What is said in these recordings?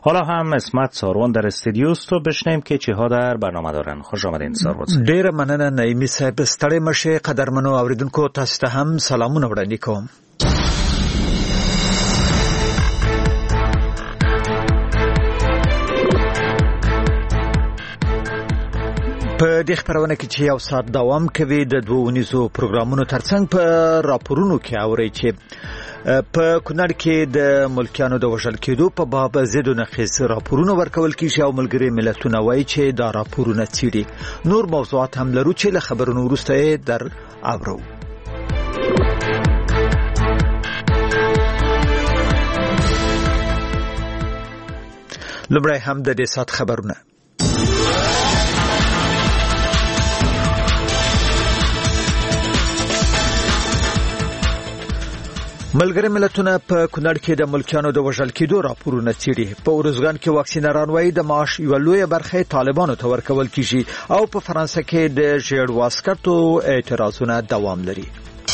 حالا هم اسمت ساروان در استودیو است و بشنیم که چی ها در برنامه دارن. خوش آمدین ساروان. ډیر مننه نعیمی صاحب. ستړی مشه. قدرمنو اوریدونکو تاسو ته هم سلامونه وړاندې کوم. په دې خبرونه کې چې یو ساعت دوام کوي د دوه ونیزو پروګرامونو ترڅنګ په راپورونو کې اوري چې په کونړ کې د ملکیانو د وژل کېدو په باب ضد و نقیض راپورونه ورکول کیږي او ملګري ملتونه وایي چې دا راپورونه څېړي. نور موضوعات هم لرو چې له خبرونو وروسته در اورو. لومړی هم د دې ساعت خبرونه. ملګري ملتونه په کونړ کې د ملکیانو د وژل کېدو راپورونه څېړي. په اروزګان کې واکسینران وایي د معاش یوه لویه برخه طالبانو ته ورکول کیږي او په فرانسه کې د ژیړ واسکټو اعتراضونه دوام لري.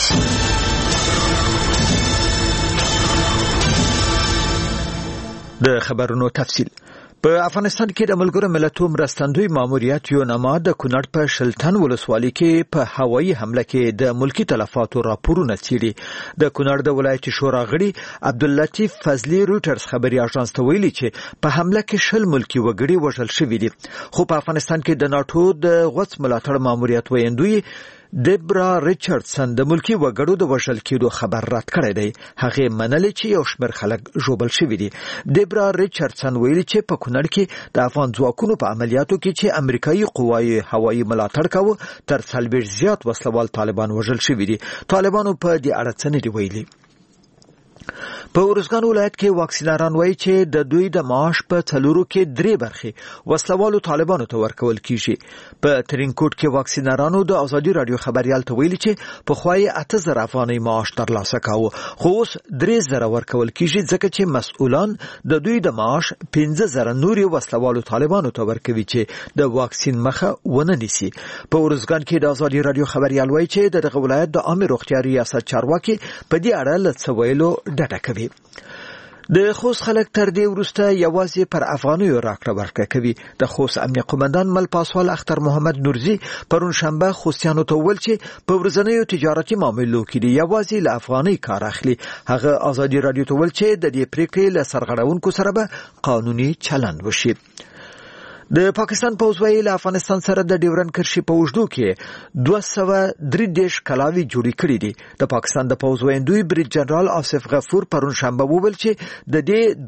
د خبرونو تفصیل. په افغانستان کې د ملګرو ملتونو مرستندوی ماموریت یونما د کونړ په شلتن ولسوالۍ کې په هوایي حمله کې د ملکی تلفاتو راپورونه څېړي. د کونړ د ولایت شورا غړي عبداللطیف فضلی روټرز خبري اژانس ته ویلي چې په حمله کې 10 ملکی وګړي وژل شوي دي. خو په افغانستان کې د ناتو د غوڅ ملاتړ ماموریت ویندوی دیبرا ریچاردسن د ملکی وګړو د وژل کېدو خبر رد کړی دی. هغه منلي چې یو شمېر خلک ژوبل شوي دي. دیبرا ریچاردسن ویلي چې په کونړ کې د افغان ځواکونو په عملیاتو کې چې امریکایي قواوې هوایي ملاتړ کاوه تر 40 زیات وسلوال طالبان وژل شوي دي. طالبانو په دې اړه څه نه دی ویلي. په اروزګان ولایت کې واکسینران وایي چې د دوی د معاش په 4 کې 3 برخې وسلوالو طالبانو ته ورکول کیږي. په ترینکوټ کې واکسینرانو د ازادي رادیو خبريال ته ویلي چې په خوای 8000 افغاني معاش ترلاسه کاوه خو اوس 3000 ورکول کیږي ځکه چې مسؤلان د دوی د معاش 15000 نوري وسلوالو طالبانو ته ورکوي چې د واکسین مخه ونه نیسي. په اروزګان کې د ازادي رادیو خبريال وایي چې دغه ولایت د عامه روغتیا ریاست چارواکي په دې اړه لڅویلو ډډه کوي. د خوست خلک تر دې وروسته یوازې پر افغانیو راکړه ورکړه کوي. د خوست امنیه قومندان مل پاسوال اختر محمد نورزی پرون شنبه خوستیانو ته ویل چې په ورځنیو تجارتي معاملو کې یوازې له افغاني کار اخلي. هغه ازادي رادیو ته ویل چې د دې پریکړې له سرغړونکو سره به قانوني چلند وشي. د پاکستان پوځ ویل افغانستان سره د ډیورن کرښې په اوږدو کې 233 کلاوي جوړې کړې دي. د پاکستان د پوځ ویندوی بریج جنرال آصف غفور پرون شنبه وویل چې د دې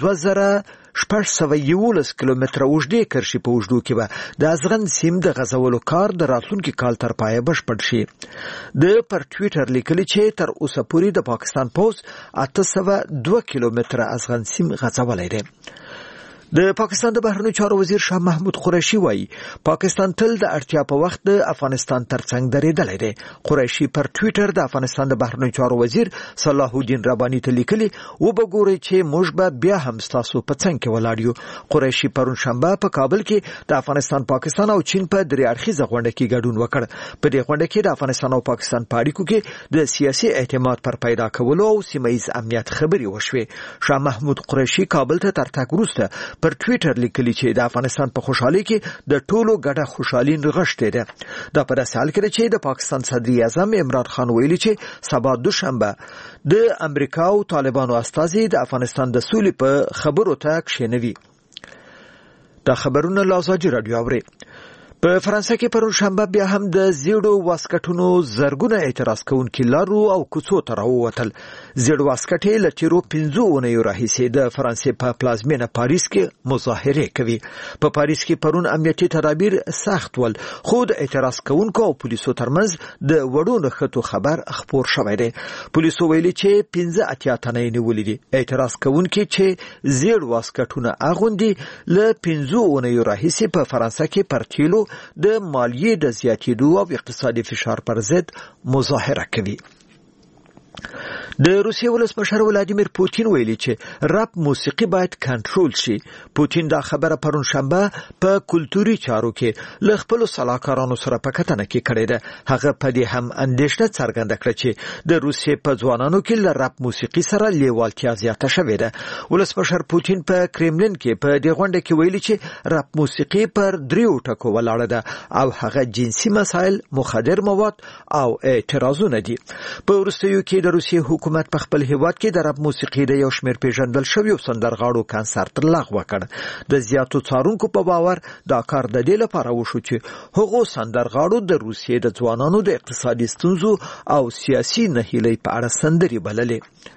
2611 کیلومتره اوږدې کرښې په اوږدو کې به د ازغن سیم د غزولو کار د راتلونکي کال تر پایه بشپړ شي. د پر ټویټر لیکلي چې تر اوسه پورې د پاکستان پوځ 802 کیلومتره ازغن سیم غزولی دی. د پاکستان د بهرنیو چارو وزیر شاه محمود قریشي وایي پاکستان تل د اړتیا په وخت د افغانستان ترڅنګ درېدلی دی. قریشي پر ټویټر د افغانستان د بهرنیو چارو وزیر صلاح الدین رباني ته لیکلي وبګورئ چې موږ به بیا هم ستاسو په څنګ کې ولاړ یو. قریشي پرون شنبه په کابل کې د افغانستان پاکستان او چین په درې اړخیزه غونډه کې ګډون وکړ. په دې غونډه کې د افغانستان او پاکستان په اړیکو کې د سیاسي اعتماد پر پیدا کولو او سیمه‌ییز امنیت خبرې وشوې. شاه محمود قریشي کابل ته تر تګ وروسته پر ټویټر لیکلي چې د افغانستان په خوشحالي کې د ټولو ګډه خوشحالي نغښتې ده. دا په داسې حال کې چې د پاکستان صدر اعظم عمران خان ویلي چې سبا دوشنبه د امریکا او طالبانو استازي د افغانستان د سولې په خبرو ته کښېنوي. دا خبرونه له ازادي رادیو اوري. په فرانسه کې پرون شنبه بیا هم د زیړو واسکټونو زرګونه اعتراض کوونکي لارو او کوڅو ته راووتل. زیړ واسکټې له تیرو 15 اونیو راهیسې د فرانسې په پلازمینه پاریس کې مظاهرې کوي. په پاریس کې پرون امنیتي تدابیر سخت ول خو د اعتراض کوونکو او پولیسو ترمنځ د وړو نښتو خبر خپور شوی دی. پولیسو ویلي چې 15 تنه یې نیولي دي. اعتراض کوونکي چې زیړ واسکټونه اغوندي له 15 اونیو راهیسې په فرانسه کې پر تیلو د مالیې د زیاتېدو او اقتصادي فشار پر ضد مظاهره کوي. د روسیې ولسمشر ولادیمیر پوتین ویلي چې رپ موسیقي باید کنټرول شي. پوتین دا خبره پرون شنبه په کلتوري چارو کې له خپل سلاکارانو سره په کتنه کې کړې ده. هغه په دې هم اندېښنه څرګنده کړه چې د روسیې په ځوانانو کې له رپ موسیقي سره لیوالتیا زیاته شوې ده. ولسمشر پوتین په کرملین کې په دې غونډه کې ویلي چې رپ موسیقي پر 3 ټکو ولاړه ده او هغه جنسي مسایل، مخدر مواد او اعتراضونه دي. په وروستیو کې د روسیې حکومت په خپل هیواد کې د رپ موسیقي د یو شمېر پیژندل شویو سندرغاړو کنسرت لغوه کړ. د زیاتو څارونکو په باور دا کار د دې لپاره وشو چې هغو سندرغاړو د روسیې د ځوانانو د اقتصادي ستونزو او سیاسي نهیلۍ په اړه سندرې بللې.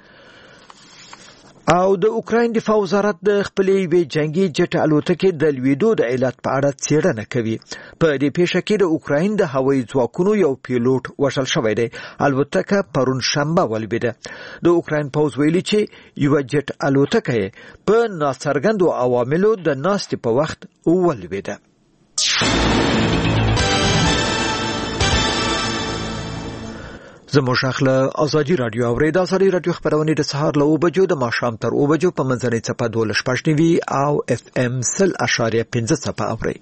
او د اوکراین دفاع وزارت د خپلې یوې جنگي جټ الوتکې د لویدو د علت په اړه څېړنه کوي. په دې پیښه کې د اوکراین د هوایي ځواکونو یو پیلوټ وژل شوی دی. الوتکه پرون شنبه ولویده. د اوکراین پوځ ویلي چې یو جټ الوتکه په ناڅرګندو عواملو د ناستې په وخت ولویده. زموږ اخله ازادي رادیو اورید. ازادي رادیو خبرونه د سهار له 9 بجو د ماښام تر 9 بجو په منځنۍ څپه 12.9 او اف ام 0.5 څپه اوري.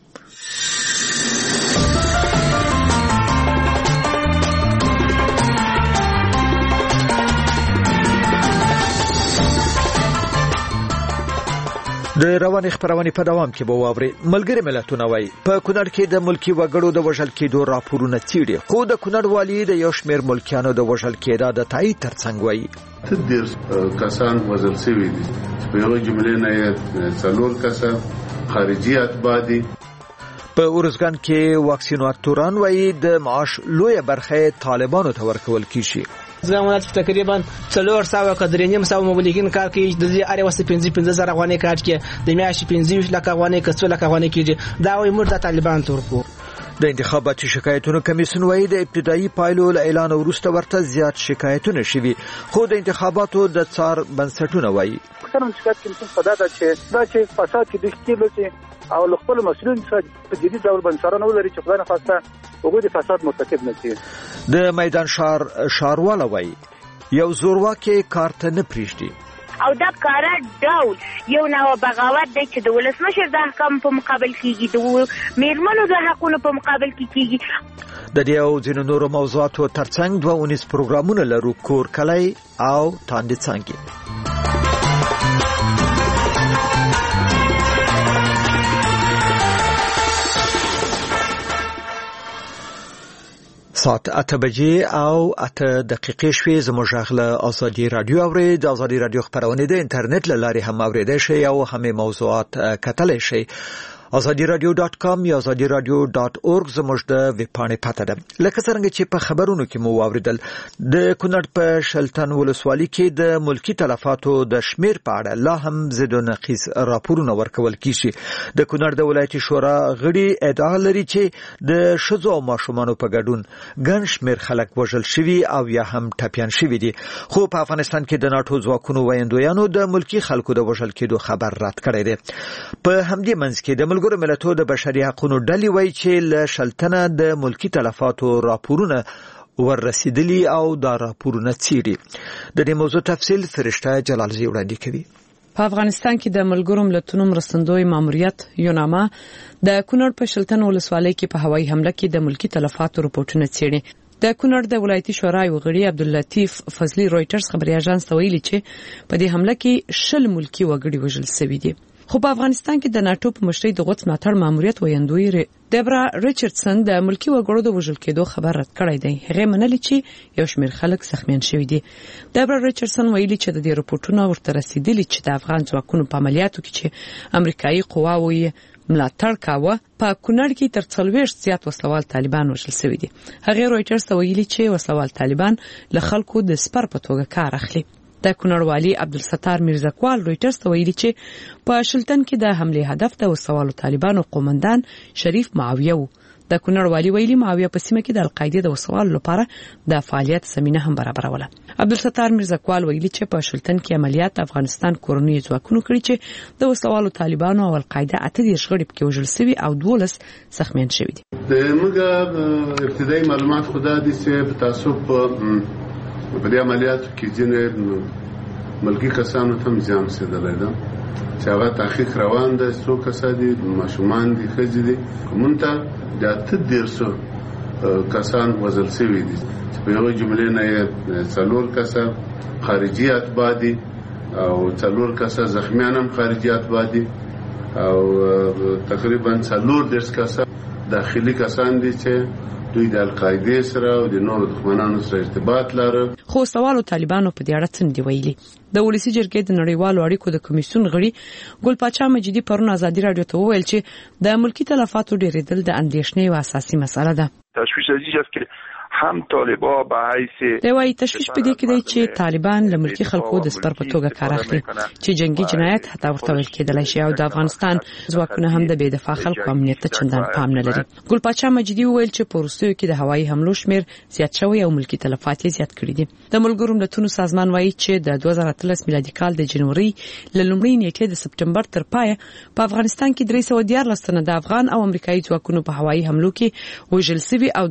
د رواني خبرونه په دوام کې به واوري. ملګری ملتونه وایي په کونړ کې د ملکی وګړو د وژل کېدو راپورونه څېړي، خو د کونړ والي د یو شمېر ملکیانو د وژل کېدا د تایید ترڅنګ وایي 10 کسان وژل شوي دي. په یو جملې نه 4 کسان خارجي اتباع دي. په اورزګان کې واکسیناتوران وایي د معاش لویه برخه طالبانو ته ورکول کیږي. زمونږ تقریبا 400 کډرینیم ساو مبلغین کار کوي. د دې اړ وسه 15,000 افغانۍ کار کوي. د میاشتې 15 لک افغانۍ کڅو لک افغانۍ کیږي. دا وایي موږ د طالبان تورکو. د انتخاباتي شکایتونو کمیسیون وایي د ابتدایي پایلو اعلان وروسته ورته زیات شکایتونه شوي، خو د انتخاباتو د څار بنسټونه وایي څنګه شکایت کمیسیون په دا چې فساد کې د ښکېلو او خپل مسؤلین سره په جدي ډول بنسټونه ولري چې خدای نه خواسته وګړي فساد مرتکب نه شي. د میدان شارواله وایي یو زورواکي کارته نه پریږدي او دا کار ډول یو نو بغاوت دی چې د ولسمشر د احکام په مقابل کېږي، د میرمنو د حقونو په مقابل کېږي. د دې او ځینو نورو موضوعاتو ترڅنګ 2 پروګرامونه لرو، کور کلی او تاندې څنګه. ساعت 8 بجې او 8 دقیقې شوې. زموږ اخله ازادي رادیو اوري. د ازادي رادیو خبرونه د انټرنیټ له لارې هم اوریدای شئ او هم موضوعات کتلای شئ. azadiradio.com یا azadiradio.org زموږ د ویب پاڼې پته ده. لکه څنګه چې په خبرونو کې مو واوریدل، د کونړ په شلتن ولسوالۍ کې د ملکی تلفاتو د شمیر په اړه لا هم زید و نقیص راپورونه ورکول کیږي. د کونړ د ولایتي شورا غړي ادعا لري چې د شذو او ماشومانو په ګډون ګڼ شمیر خلک وژل شوي او یا هم ټپیان شوي دي، خو په افغانستان کې د ناټو ځواکونو ویندویانو د ملکی خلکو د وژل کېدو خبر رد کړی دی. په همدې منځ کې د ملګرو ملتونو د بشري حقوقو ډلې وایي چې له شلتنه د ملکی تلفاتو راپورونه ورسېدلي او دا راپورونه څېړي. د دې موضوع تفصیل فرشته جلالزی وړاندې کوي. په افغانستان کې د ملګرو ملتونو مرستندوی ماموریت یوناما د کونړ په شلتن ولسوالۍ کې په هوایي حمله کې د ملکی تلفاتو راپورونه څېړي. د کونړ د ولایتي شورا یو غړي عبداللطیف فضلی رويټرز خبري اژانس ته ویلي چې په دې حمله کې 10 ملکی وګړي وژل شوي دي. خو په افغانستان کې د ناټو په مشرۍ د غوڅ ملاتړ ماموریت ویندوی دبرا ریچاردسن د ملکی وګړو د وژل کېدو خبر رد کړی دی. هغه منلي چې یو شمېر خلک زخمیان شوي دي. دبرا ریچاردسن ویلي چې د دې راپورټونو ورته رسیدلي چې د افغان ځواکونو په عملیاتو کې چې امریکایي قواوې ملاتړ کاوه په کونړ کې تر 40 زیات وسلوال طالبان وژل شوي دي. هغه رويټرز ته ویلي چې وسلوال طالبان له خلکو د سپر په توګه کار اخلي. د کونړ والی عبدالستار میرزاکوال رويټرز ته ویلي چې په شلتن کې د حمله هدف د وسوالو طالبانو قومندان شریف معاویه وو. د کونړ والی ویلي معاویه په سیمه کې د القاعده د وسوالو لپاره د فعالیت زمينه هم برابروله. عبدالستار میرزاکوال ویلي چې په شلتن کې عملیات افغانستان کورنۍ ځواکونو کړی چې د وسوالو طالبانو او القاعده 18 غړي پکې وژل شوي او 12 زخمیان شوي دي. د موږ ابتدایي معلومات خدا دي چې په تعصب په دې عملیاتو کې ځینې ملکی کسانو ته زیان رسېدلی ده چې هغه تحقیق روان ده. څو کسه دي، ماشومان دي، ښځې دي. موږ ته د 8 کسان وژل شوي دي چې په یوه جملې نه یې 4 کسه خارجي اتباع دي او 4 کسه زخمیان هم خارجي اتباع دي او تقریبا 4 کسه داخلي کسان دي چې دوی د القاعده سره او د نورو دښمنانو سره ارتباط لري. خو سوالو طالبانو په دې اړه څه دی ویلي. د ولسی جرګې د نړیوالو اړیکو د کمیسیون غړي ګل پاچا مجیدي پرون ازادي رادیو ته وویل چې د ملکی تلفاتو ډیرېدل د اندېښنې او اساسي مسله ده. تشویش ازیج است که هم طالبان به حیث دوی تشویش پدې کې دی چې طالبان له ملکی خلکو د سپر په توګه کار اخلي چې جنگي جنایت حتی ورته ویل کېدلی شي او د افغانستان ځواکونه هم د بې دفاع خلکو امنیت ته چندان پام نه لري. ګل پاچا مجیدي وویل چې په وروستیو کې د هوایي حملو شمیر زیات شوی او ملکی تلفات یې زیات کړي دي. د ملګرو ملتونو سازمان وایي چې د 2013 میلادي کال د جنوري له لومړۍ نیټې د سپټمبر تر پایه په افغانستان کې 314 تنه د افغان او امریکایي ځواکونو په هوایي حملو کې وژل شوي او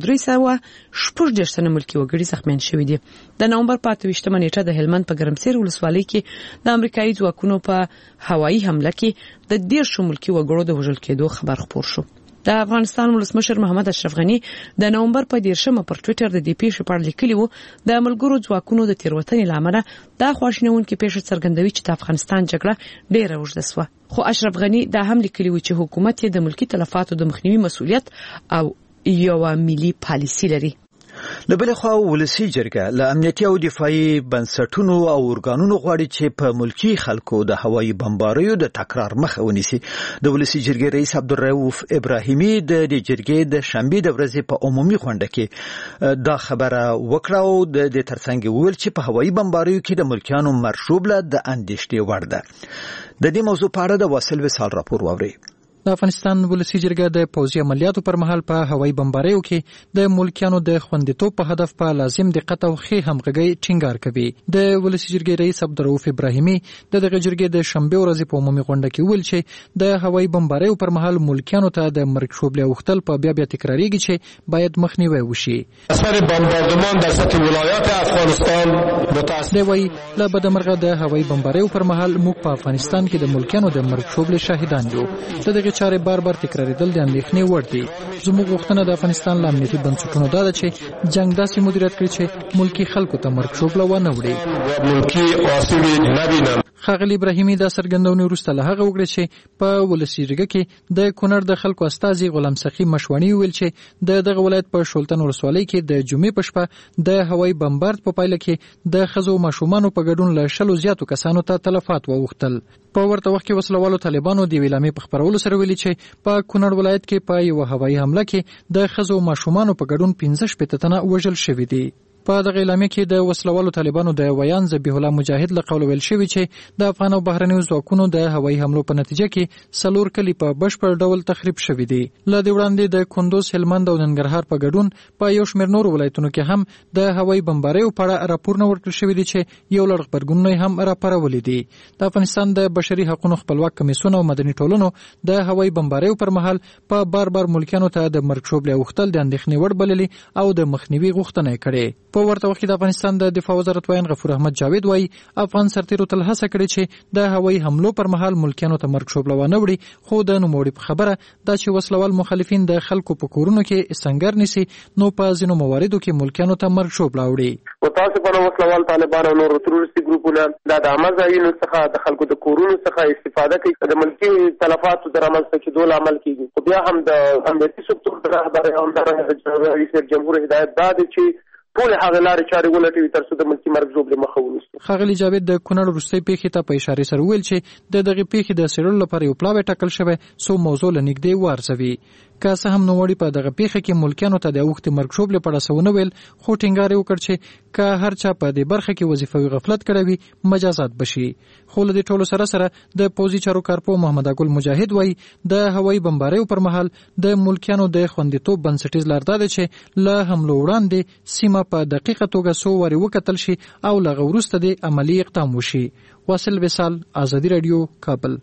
314 تنه ملکی وګړي زخمیان شوي دي. د نومبر په 28 نیټه د هلمند په ګرمسیر ولسوالۍ کې د امریکایي ځواکونو په هوایي حمله کې د 10 ملکی وګړو د وژل کېدو خبر خپور شو. د افغانستان ولسمشر محمد اشرف غنی د نومبر په 10 پر ټوئیټر د دې پیښې په اړه لیکلی و د ملګرو ځواکونو د تیروتنې لامل دا خواشینونکې پیښه څرګندوي چې د افغانستان جګړه ډېره اوږده شوه. خو اشرف غنی دا هم لیکلی و چې حکومت یې د ملکی تلفاتو د مخنیوي مسؤلیت او یو ملي پالیسي لري. لبل خو ولسی جرګه له امنیتي او دفاعي بنسټونو او اورګانونو غواړي چې په ملکی خلکو د هوایي بمباریو د تکرار مخه ونیسي. د ولسی جرګې رئیس عبدالرؤف ابراهیمي د جرګې د شنبه د ورځې په عمومي غونډه کې دا خبره وکړه او د ترڅنګ ویل چې په هوایي بمباریو کې د ملکیانو مرشوب له د اندېښنې وړ ده. د دې موضوع په اړه د واصل وسال راپور واوري. د افغانستان ولسی جرګه د پوځي عملیاتو پر مهال په هوایي بمباریو کې د ملکیانو د خوندیتوب په هدف په لازم دقت او ښه همغږي ټینګار کوي. د ولسی جرګې رئیس عبدالرؤف ابراهیمي د دغه جرګې د شنبه ورځې په عمومي غونډه کې ویل چې د هوایي بمباریو پر مهال ملکیانو ته د مرګ شوبله وختل په بیا تکراریږي چې باید مخنیوي وشي. اثر بمباردمان در سطح ولایات افغانستان متأسف دی له بدمرغه د هوایي بمباریو پر مهال موږ په افغانستان کې د ملکیانو د مرګ شوبله شاهدان یو. دغه چارې بار تکراریدل د اندېښنې وړ دي. زموږ غوښتنه د افغانستان له امنیتي بنسټونو دا ده چې جنگ داسې مدیریت کړي چې ملکی خلکو ته مرګ شوبله ونه وړي. ملکی آسیب نبینم. ښاغلی ابراهیمي دا څرګندونه وروسته له هغه وکړه چې په ولسی جرګه کې د کونړ د خلکو استازي غلام سخي مشوانی ویل چې دغه ولایت په شولتن ولسوالۍ کې د جمعې په شپه د هوایي بمبارد په پایله کې د ښځو ماشومانو په ګډون له 100 زیاتو کسانو ته تلفات وغوښتل. په ورته وخت کې وسلوالو طالبانو د ویلامې په خبرولو سره ویلي چې په کونړ ولایت کې په یو هوایي حمله کې د ښځو ماشومانو په ګډون 15 تنه وژل شوي دي. په دغه اعلامیه کې د وسلوالو طالبانو د ویان ذبیح الله مجاهد له قوله ویل شوی چې د افغان او بهرنیو ځواکونو د هوایي حملو په نتیجه کې 4 کلی په بشپړ ډول تخریب شوي دي. له دې وړاندې د کندوز، هلمند او ننګرهار په ګډون په یو شمېر نورو ولایتونو کې هم د هوایي بمباریو په اړه راپورونه ورکړل شوي دي چې یو لړ خبرګونونه هم راپارولي دي. د افغانستان د بشري حقوقو خپلواک کمیسیون او مدني ټولنو د هوایي بمباریو پر مهال په بار ملکیانو ته د مرګ شوبله وختل د اندېښنې وړ بللي او د مخنیوي غوښتنه کړې. په ورته وخت کې د افغانستان د دفاع وزارت وایي غفور احمد جاوید وایي افغان سرتیرو تل هڅه کړې چې د هوایي حملو پر مهال ملکیانو ته مرګ شوبله ونه وړي. خو د نوموړي په خبره دا چې وسلوال مخالفین د خلکو په کورونو کې سنگر نیسي نو په ځینو مواردو کې ملکیانو ته مرګ شوبله وړي. متاسفانه وسلوال طالبان او نور تروریستي ګروپونه د عامه ځایونو څخه د خلکو د کورونو څخه استفاده کوي د ملکی تلفاتو د رامنځته کېدو لامل کیږي. خو بیا هم د امنیتي سکتور د رهبر همدارنګه رئیس جمهور هدایت دا دی چې ټول هغه لارې چارې ولټوي تر څو د ملکی مرګ شوبله مخه ونیسي. ښاغلی جاوید د کونړ وروستۍ پیښې ته په اشاره سره ویل چې د دغه پیښې د څېړلو لپاره یو پلاوی ټاکل شوی څو موضوع له نږدې وارزوي. که څه هم نوموړي په دغه پیښه کې ملکیانو ته د اوښتې مرګ شوبلې په اړه څه ونه ویل، خو ټینګار یې وکړ چې که هر چا په دې برخه کې وظیفوي غفلت کړی وي مجازات بشي. خو له دې ټولو سره د پوځي چارو کارپو محمد اګل مجاهد وایي د هوایي بمباریو پر مهال د ملکیانو د خوندیتوب بنسټیز لار دا ده چې له حملو وړاندې سیمه په دقیقه توګه څو وارې وکتل شي او له هغه وروسته د عملي اقدام وشي. واصل وصال، ازادي رادیو، کابل.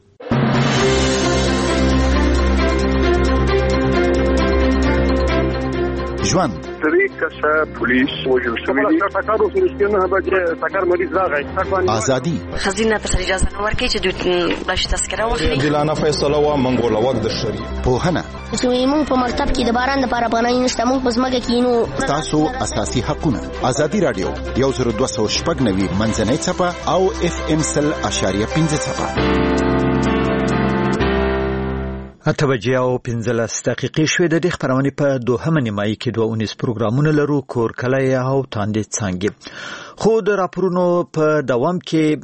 ژوند. 3 کسه پولیس وژل شوي دي. ټکر وسو نه به ټکر مریض راغی. ازادي. خزینه ته اجازه نه ورکړي چې دوی باش تذکره واخلي. عادلانه فیصله وا منګول وخت د شری. پوهنه. چې موږ په مکتب کې د باران لپاره پناه نشته، موږ په ځمکه کې نو تاسو اساسي حقونه. ازادي رادیو 102.9 منځنۍ چپه او FM 100.5 چپه. 8:15 شوې د خبرونه په دوهمه نیمایي کې 2 پروګرامونه لرو، کور کلی او تاندې څنګه. خو د راپورونو په دوام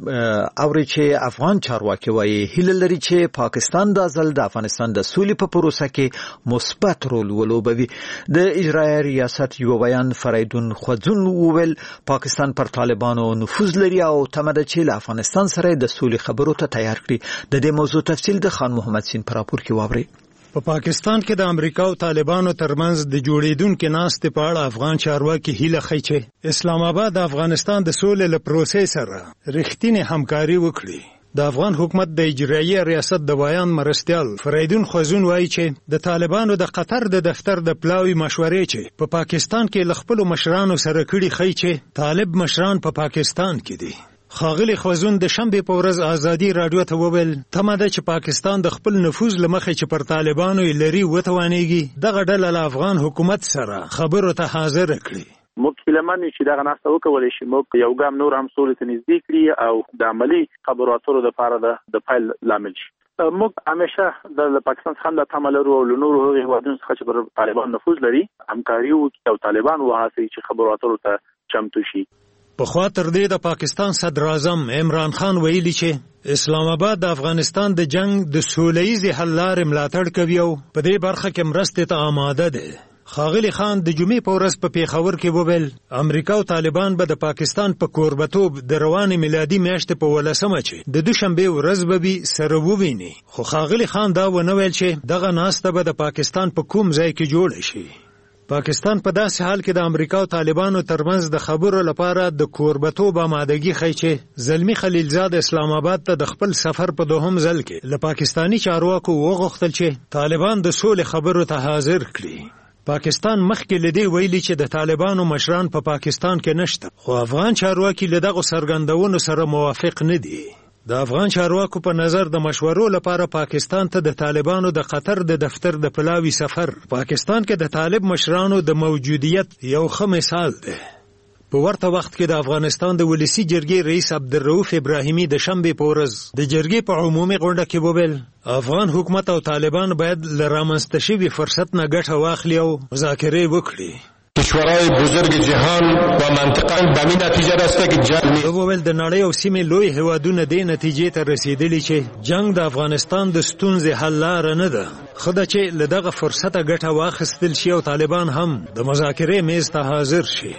کې اوري چې افغان چارواکي وایي هیله لري چې پاکستان د ځل د افغانستان د سولې په پروسه کې مثبت رول ولوبوي. د اجرایي ریاست یو بیان فریدون خوځون وویل پاکستان پر طالبانو نفوذ لري او تمه ده چې له افغانستان سره د سولې خبرو ته تیار کړي. د دې موضوع تفصیل د خان محمد سین پر راپور کې په پاکستان کې د امریکا او طالبانو ترمنځ د جوړیدونکو ناستې په اړه افغان چارواکي هیله کوي چې اسلام آباد د افغانستان د سولې له پروسې سره رښتینی همکاري وکړي. د افغان حکومت د اجرایي ریاست د بیان مرستیال فریدون خوځون وایي چې د طالبانو د قطر د دفتر د پلاوی مشورې چې په پاکستان کې ل خپل مشرانو سره کړي خي چې طالب مشران په پاکستان کې دي. خاغلی خوځون د شنبه په ورځ ازادي رادیو ته وویل تمه ده چې پاکستان د خپل نفوذ لمخې چې پر طالبانو لري وتوانېږي دغه ډله له افغان حکومت سره خبرو ته حاضر کړي. موږ هیلمن چې دغه ناسته وکولای شي موږ یو ګام نور هم سولې ته نږدې کړي او د عملی خبرو اترو لپاره د فایل لامل شي. موږ همیشه د پاکستان څخه د تمه لرو او نور هغه هیوادونو څخه چې پر طالبان نفوذ لري همکاري وکړي او طالبان وهڅوي چې خبرو اترو ته چمتو شي. په خوا تر دې د پاکستان صدر اعظم عمران خان ویلي چې اسلام آباد د افغانستان د جنگ د سوله‌ییز حل لارې ملاتړ کوي او په دې برخه کې مرستې ته آماده ده. خاغلی خان د جمعې په ورځ په پیښور کې وویل امریکا او طالبان به د پاکستان په کوربتوب د روان میلادي میاشتې په 18 چې د دوشنبه ورځ به سره وویني. خو خاغلی خان دا ونه ویل چې دغه ناسته به د پاکستان په کوم ځای کې جوړ شي. پاکستان په داسې حال کې د امریکا او طالبانو ترمنځ د خبرو لپاره د کوربتوب آمادګي ښیي چې زلمی خلیلزاد اسلام آباد ته د خپل سفر په دوهم ځل کې له پاکستانی چارواکو وغوښتل چې طالبان د سولې خبرو ته حاضر کړي. پاکستان مخکې لدی ویلي چې د طالبانو مشران په پاکستان کې نشته، خو افغان چارواکي له دغه څرګندونو سره موافق نه دي. د افغان چارواکو په نظر د مشورو لپاره پاکستان ته د طالبانو د قطر د دفتر د پلاوی سفر پاکستان کې د طالب مشرانو د موجودیت یو ښه مثال دی. په ورته وخت کې د افغانستان د ولسی جرګې رئیس عبدالرؤف ابراهیمی د شنبه په ورځ د جرګې په عمومي غونډه کې وویل افغان حکومت او طالبان باید له رامنځته شوي فرصت نه ګټه واخلي او مذاکرې وکړي. کشورهای بزرگ جهان و منطقه به این نتیجه رسیده که جنگ وویل د نړۍ او سیمې لوی هیوادونه دې نتیجې ته رسیدلي چې جنگ د افغانستان د ستونزې حل لاره نه ده، خو دا چې له دغه فرصته ګټه واخیستل شي او طالبان هم د مذاکرې میز ته حاضر شي.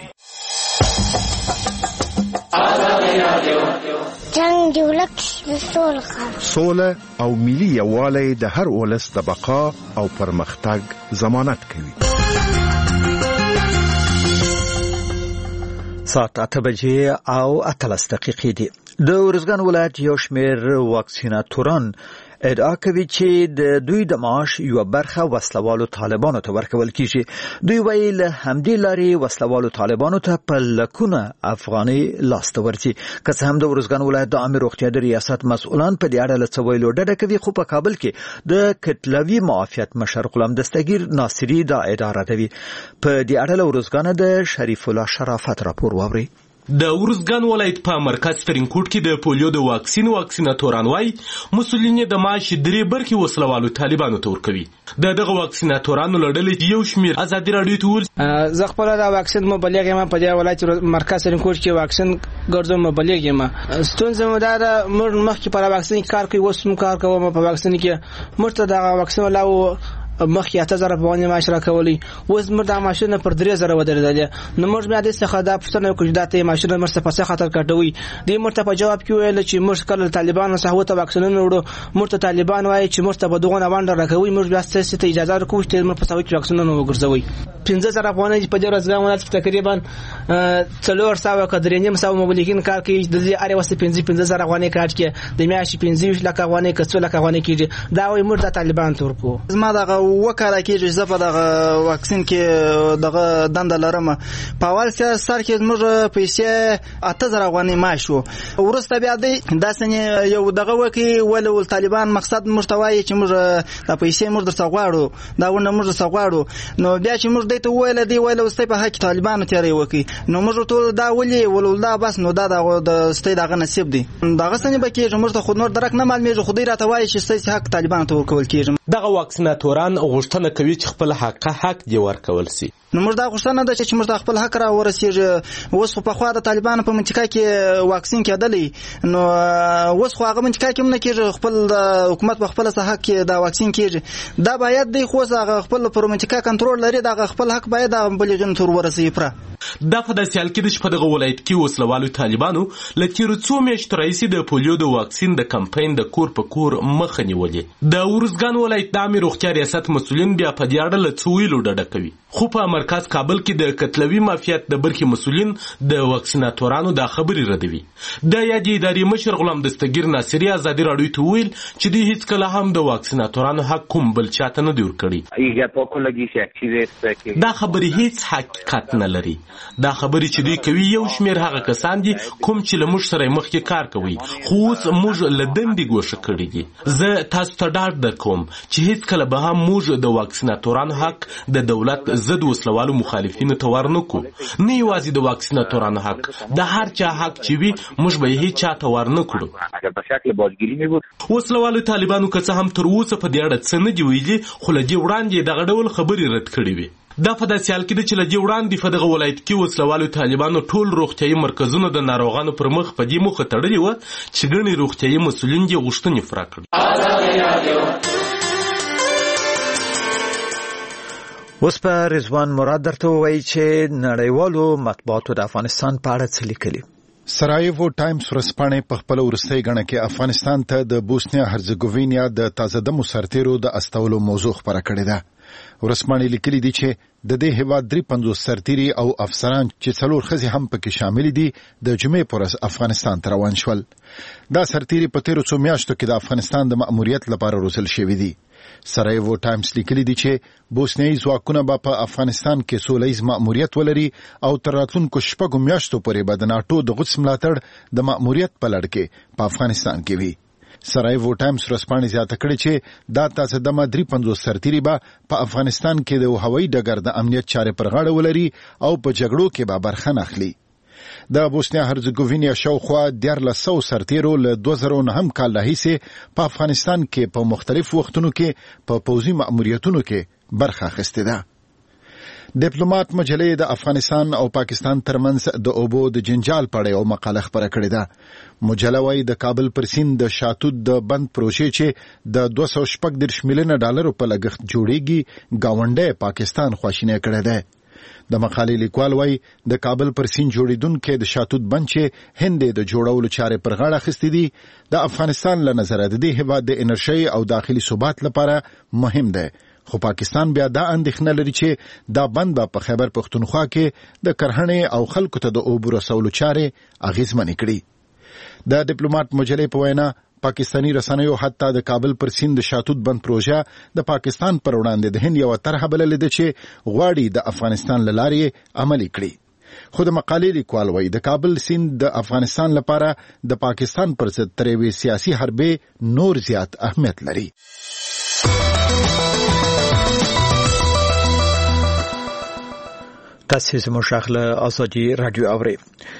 جنگ د ولک سوله او ملي یووالی د هر ولس د بقا او پرمختګ ضمانت کوي. ساعت 8:00 او 13 دي. د ورزګان ولایت یو شمېر واکسیناتوران ادعا کوي چې د دوی د معاش یو برخه وسلوالو طالبانو ته ورکول کیږي. دوی وایي له همدې لارې وسلوالو طالبانو ته په لکونه افغاني لاسته ورځي. که څه هم د ورزګان ولایت د عامه روغتیا د ریاست مسؤلان په دې اړه له څه ویلو ډډه کوي، خو په کابل کې د کتلوي معافیت مشر غلام دستگیر ناصری دا ادعا ردوي. په دې اړه له ورزګان د شریف الله شرافت راپور واوري. د ورزګان ولایت په مرکز ترینکوټ کې د پولیو د واکسیناتوران وای مسولین د معاش درې برخې وسلوالو طالبانو ته ورکوي. دغه واکسیناتورانو لړل یو شمیر ازادي رادیو ته ول زه خپل د واکسین مبلغ یم په دې ولایت مرکز ترینکوټ کې واکسین ګرځم مبلغ یم. ستونزه مو دا مخکې پر واکسین کار کوي، وسم کار کوم په واکسین کې مرته د واکسین لاو مخکې 8000 په باندې معاش راکولي، اوس موږ د ماشینه پر 3000 ودرېدل. نو موږ بیا د څخه د پښتنه کوم داته ماشینه مرسته په څه خطر کټوي. د مرته په جواب کې ویل چې موږ کله طالبانو سره ته واکسینونه وړو، مرته طالبان وایي چې موږ ته بدغونه وانډه راکوي، موږ بیا ستاسو ته اجازه ورکوو چې موږ په سوي واکسینونه وګرځوي. 15000 افغانۍ په دې ورځ غوښنه تقریبا 400 کډرینیم ساو مبلغین کار کوي. د دې اړه وسه 15000 افغانۍ کار کوي، د میاشتې 25 لک افغانۍ کڅو لک افغانۍ کیږي. دا وایي موږ د طالبان تورکو. زما دغه وکړه کېږي زه په دغه واکسین کې دغه دنده لرم. په اول سر کې موږ پیسې 8000 افغانۍ معاش وو. وروسته بیا داسې یو دغه وکړي ول طالبان مقصد موږ ته وایي چې موږ د پیسې موږ درڅخه غواړو دا ونه موږ درڅخه غواړو. نو بیا چې موږ دته ویل دی ویل واستې په حق طالبانو تیاری وکړي نو موږ ټول دا ولي ولدا بس نو دا د ستې دغه نصیب دی دغه څنګه به کېږي موږ ته خود نور درک نه معلومیږي خو دې راته وایي چې ستې حق طالبانو ته ورکول کېږي. دغه واکسیناتوران غوښتنه کوي چې خپل حق دی ورکول شي. نو موږ دا غوښتنه ده چې موږ د خپل حق را ورسېږي. اوس په خوا د طالبانو په منطقه کې واکسین کېدلی نو اوس خو هغه منطقه کې نه کېږي خپل حکومت په خپل حق کې دا واکسین کېږي. دا باید دی خو هغه خپل پر منطقه کنټرول لري دا خپل حق باید د بلغین تور ورسېږي پره. دا په داسې حال کې د په دغه ولایت کې وسلوالو طالبانو له تیرو څو میاشتو راهیسې د پولیو د واکسین د کمپاین د کور په کور مخه نیولې. د ارزګان ولایت د عامه روغتیا ریاست مسؤلین بیا په دې اړه له څه ویلو ډډه کوي. خو په مرکز کابل کې د کتلوي مافیات د برخې مسؤلین د واکسیناتورانو د خبرې ردوي. د یادې ادارې مشر غلام دستګیر ناصری ازادي راډیو ته ویل چې دوی هیڅ کله هم د واکسیناتورانو حق کوم بل چاته نه دی ورکړی. دا خبرې هیڅ حقیقت نه لري. دا خبرې چې دوی کوي یو شمیر هغه کسان دي کوم چې له موږ سره مخکې کار کوي خو اوس موږ له دندې ګوښه کړي دي. زه تاسو ته ډاډ درکوم چې هیڅ کله به هم موږ د واکسیناتورانو حق د دولت ضد وسلوالو مخالفینو ته ورنکو. نه یوازې د واکسیناتورانو حق د هر چا حق چې وي موږ به هیڅ چا ته ورنکړو. وسلوالو طالبانو که څه هم تر اوسه په دې اړه څه نه دي ویلي خو له دې وړاندې دغه ډول خبرې رد کړې وي. دا په داسې حال کې ده چې له دې وړاندې په دغه ولایت کې وسلوالو طالبانو ټول روغتیایي مرکزونه د ناروغانو پر مخ په دې موخه تړلي وه چې ګڼې روغتیایي مسؤلین یې غوښتنې پوره کړي. اوس په رضوان مراد درته وایي چې نړیوالو مطبوعاتو د افغانستان په اړه څه لیکلي. سرایوو ټایمز ورځپاڼې په خپل وروستۍ غڼه کې افغانستان ته د بوسنیا هرزګوینیا د تازه دمو سرتیرو د استولو موضوع خبره کړې ده. ورځپاڼې لیکلي دي چې د دې هیواد 53 سرتیري او افسران چې 4 ښځې هم پکې شامل دي د جمعې پر ورځ افغانستان ته روان شول. دا سرتیري په تیرو څو میاشتو کې د افغانستان د مأموریت لپاره روزل شوي دي. سرایوو ټایمز لیکلي دي چې بوسنیایي ځواکونه به په افغانستان کې سولیز مأموریت ولري او تر راتلونکو 6 میاشتو پورې به د ناټو د غوڅ ملاتړ د مأموریت په لړ کې په افغانستان کې وي. سرایوو ټایمز ورځپاڼې زیاته کړې چې دا تازه دمه 53 سرتیري به په افغانستان کې د هوایي ډګر د امنیت چارې پر غاړه ولري او په جګړو کې به برخه نه اخلي. د بوسنیا هرزګوینیا شاوخوا 1300 سرتیرو له 2009 کال راهیسې په افغانستان کې په مختلفو وختونو کې په پوځي مأموریتونو کې برخه اخیستې ده. ډیپلوماټ مجلې د افغانستان او پاکستان ترمنځ د اوبو د جنجال په اړه یو مقاله خپره کړې ده. مجله وايي د کابل پر سیند د شاتود د بند پروژې چې د 214 میلیون ډالرو په لګښت جوړیږي گاونډي پاکستان خواشینی کړی دی. د مقالې لیکوال وايي د کابل پر سیند جوړیدونکو د شاتود بند چې هند د جوړولو چارې پر غاړه اخیستې دي د افغانستان له نظره د دې هیواد د انرژي او داخلي ثبات لپاره مهم دی. خو پاکستان بیا دا اندېښنه لري چې دا بند به په خیبر پښتونخوا کې د کرهڼې او خلکو ته د اوبو رسولو چارې اغیزمنې کړي. د ډیپلوماټ مجلې په وینا پاکستانی رسنیو حتی د کابل پر سیند د شاتود بند پروژه د پاکستان پر وړاندې د هند یو طرحه بللې ده چې غواړي د افغانستان له لارې عملي کړي. خو د مقالې لیکوال وايي د کابل سیند د افغانستان لپاره د پاکستان پر ضد تر یوې سیاسي حربې نور زیات اهمیت لري. تاسو زموږ شغله ازادي رادیو اورئ.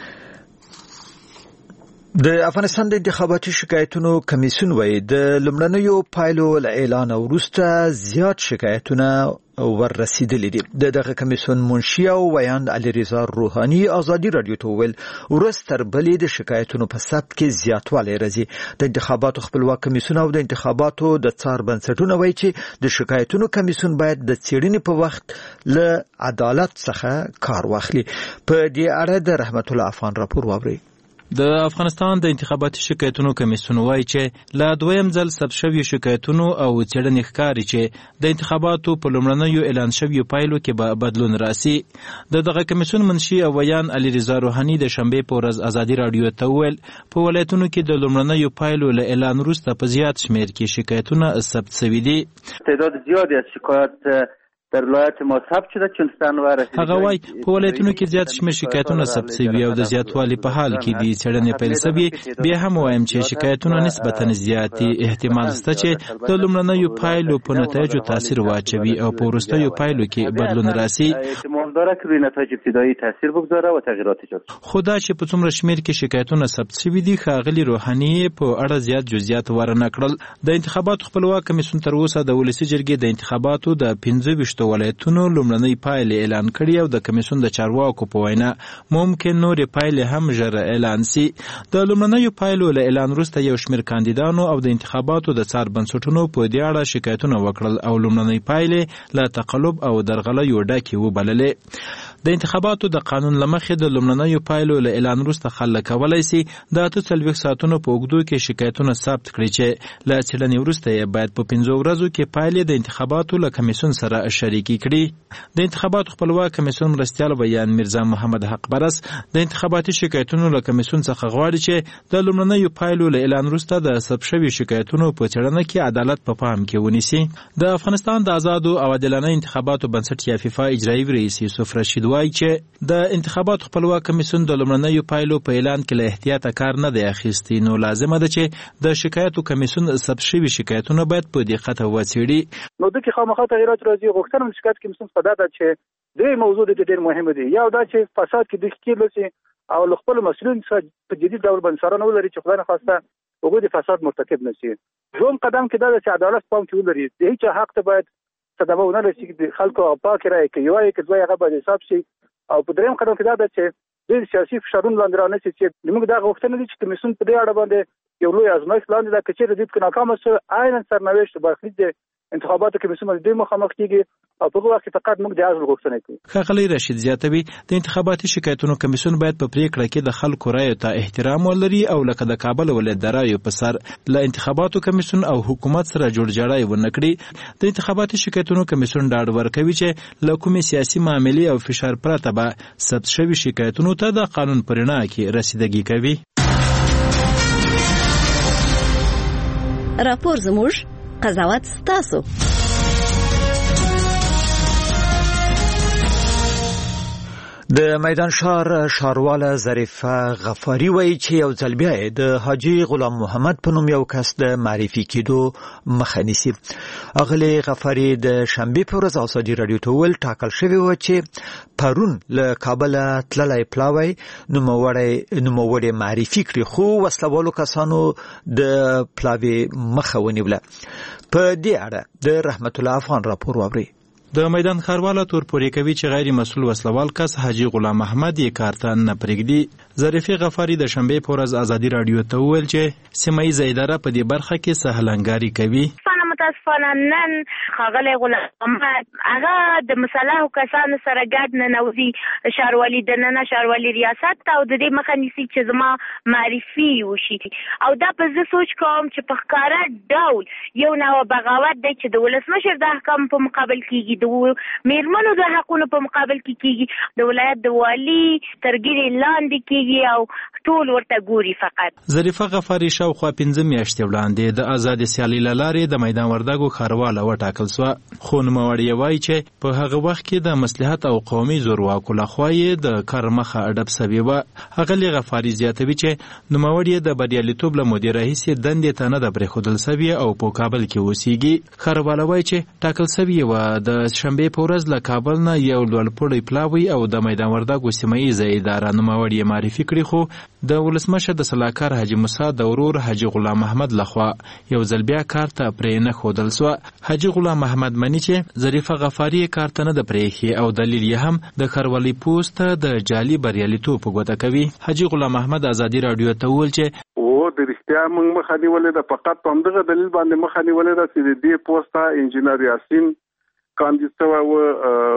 د افغانستان د انتخاباتي شکایتونو کمیسیون وایي د لومړنیو پایلو اعلان وروسته زیات شکایتونه وررسیدلي دي. دغه کمیسیون منشي او ویاند علیرضا روحاني ازادي رادیو ته ویل ورځ تر بلې د شکایتونو په ثبت کې زیاتوالی راځي. د انتخاباتو خپلواک کمیسیون او د انتخاباتو د څار بنسټونه وایي چې د شکایتونو کمیسیون باید د څېړنې په وخت له عدالت څخه کار واخلي. په دې اړه د رحمت الله افغان راپور واورئ. د افغانستان د انتخاباتي شکایتونو کمیسیون وایي چې لا دویم ځل ثبت شویو شکایتونو او څېړنې ښکاري چې د انتخاباتو په لومړنیو اعلان شویو پایلو کې به بدلون راسي. دغه کمیسیون منشي او ویان علي رضا روحاني د شنبې په ورځ ازادي راډیو ته وویل په ولایتونو کې د لومړنیو پایلو له اعلان وروسته په زیات شمېر کې شکایتونه ثبت شوي دي. تعداد زیادی از شکایات در ولایت ما ثبت شده چون سنوار هغه وایي په ولایتونو کې زیات شمېر شکایتونه ثبت شوي او د زیاتوالي په حال کې دي. څېړنې پیل شوي. بیا هم وایم چې شکایتونه نسبتا زیات دي. احتمال شته چې د لومړنیو پایلو په نتایجو تاثیر واچوي او په وروستیو پایلو کې بدلون راسي. احتمال داره که روی نتایج ابتدایی تاثیر بگذاره و تغییرات ایجاد شد. خو دا چې په څومره شمېر کې شکایتونه ثبت شوي دي ښاغلي روحاني په اړه زیات جزئیات ورنه کړل. د انتخاباتو خپلواک کمیسیون تر اوسه د ولسي جرګې د انتخاباتو د 25 ولایتونو لومړنۍ پایلې اعلان کړي او د کمیسیون د چارواکو په وینا ممکن نورې پایلې هم ژر اعلان سي. د لومړنیو پایلو له اعلان وروسته یو شمېر کاندیدانو او د انتخاباتو د څار بنسټونو په دې اړه شکایتونه وکړل او لومړنۍ پایلې له تقلب او درغلیو ډکې وبللې. د انتخاباتو د قانون له مخې د لومړنیو پایلو له اعلان وروسته خلک کولی سي د 48 ساعتونو په اوږدو کې شکایتونه ثبت کړي چې له څېړنې وروسته یې باید په 15 ورځو کې پایلې د انتخاباتو له کمیسیون سره شریکې کړي. د انتخاباتو خپلواک کمیسیون مرستیال ویان میرزا محمد حق برس د انتخاباتي شکایتونو له کمیسیون څخه غواړي چې د لومړنیو پایلو له اعلان وروسته د ثبت شویو شکایتونو په څېړنه کې عدالت په پام کې ونیسي. د افغانستان د آزادو او عادلانه انتخاباتو بنسټ یا فیفا اجرایي رئیس یوسف رشید وایي چې د انتخاباتو خپلواک کمیسیون د لومړنیو پایلو په اعلان کې له احتیاطه کار نه دی اخیستی. نو لازمه ده چې د شکایتو کمیسیون ثبت شوي شکایتونه باید په دقت وڅېړي. نو د کې خامخا تغییرات راځي. غوښتنه د شکایت کمیسیون په دا ده چې درې موضوع د ډېر مهمه دي. یو دا چې فساد کې د ښکیل لسی او له خپل مسؤلین سره په جدي ډول بنسارانه ولري چې خدای نه خواسته وګړي د فساد مرتکب نشي. دوم قدم کې دا چې عدالت پام کې ولري. د هیڅ حق ته باید صدمه ونه رسي چې خلکو پاک راي کوي یوه کې دوی هغه باید حساب شي. او په دریم قدم کې دا چې د سیاسي فشارونو لاندې رانه چې موږ دا غوښتنه دي چې کمیسیون په دې اړه باندې یو لوی ازمایښت لاندې دا کچېره دې کې ناکام شو عین سرنوشت برخلیک د انتخاباتو کمیسیون د مخامخ کیږي او په وخت کې فقط موږ د عزل غوښتنه کوو. ښاغلی رشید زیاتوي د انتخاباتي شکایتونو کمیسیون باید په پریکړه کې د خلکو رایو ته احترام ولري او لکه د کابل ولایت د رایو په سر له انتخاباتو کمیسیون او حکومت سره جوړجاړی ونه کړي. د انتخاباتي شکایتونو کمیسیون ډاډ ورکوي چې له کومې سیاسي معاملې او فشار پرته به ثبت شوي شکایتونو ته د قانون په رڼا کې رسیدګي کوي. راپور زموږ قضاوت ستاسو. د میدان ښارواله ظریفه غفاری وایي چې یو ځل بیا د حاجي غلام محمد په نوم یو کس د معرفي کېدو مخه نیسي. اغلې غفاری د شنبې په ورځ ازادي راډیو ته وویل ټاکل شوی و چې پرون له کابله تللی پلاوی نوموړی معرفي کړي خو وسلوالو کسانو د پلاوي مخه ونیوله. په دې اړه د رحمت الله افغان راپور واورئ. د میدان ښارواله تور پورې کوي چې غیر مسؤل وسلوال کس حاجي غلام محمد یې کار ته نه پرېږدي. ظریفه غفاری د شنبې په ورځ ازادي راډیو ته وویل چې سیمه ییزه اداره په دې برخه کې سهلنګاري کوي. متاسفانه نن ښاغلی غلام محمد هغه د مصالحو کسانو سره ګډ ننوځي ښاروالي دننه ښاروالي ریاست ته او د دې مخه نیسي چې زما معرفي وشي. او دا په زه سوچ کوم چې په ښکاره ډول یو نوع بغاوت دی چې د ولسمشر د احکامو په مقابل کېږي، د میرمنو د حقونو په مقابل کې کېږي، د ولایت د والي ترګیرې لاندې کېږي او ټول ورته ګوري. فقط ظریفه غفاری شاوخوا 15 میاشتې وړاندې د آزادې سیالۍ له لارې د میدان وردګو ښارواله وټاکل سوه، خو نوموړی وایي چې په هغه وخت کې د مصلحت او قومي زورواکو لخوا یې د کار مخه اډب سوې وه. هغلي غفاري زیاتوي چې نوموړی د بریالیتوب له مودې راهیسې دندې ته نه ده پرېښودل سوې او په کابل کې اوسېږي. ښارواله وایي چې ټاکل سوې وه د شنبې په ورځ له کابل نه یو لوړپوړی پلاوی او د میدان وردګو سیمه ییزه اداره نوموړی یې معرفي کړي، خو د ولسمشر د سلاکار حاجي موسی د ورور حاجي غلام محمد لخوا یو ځل بیا کار ته پرې نه ښودل سوه. حاجي غلام محمد مني چې ظریفه غفاري کار ته نه ده پرېښې او دلیل یې هم د ښاروالۍ پوسټ د جعلي بریالیتوب په ګوته کوي. حاجي غلام محمد ازادي راډیو ته وویل چې د رښتیا موږ مخه نیولې ده، فقط په همدغه دلیل باندې مخه نیولې ده چې د دې پوسټه انجینر یاسین کاندید شوی و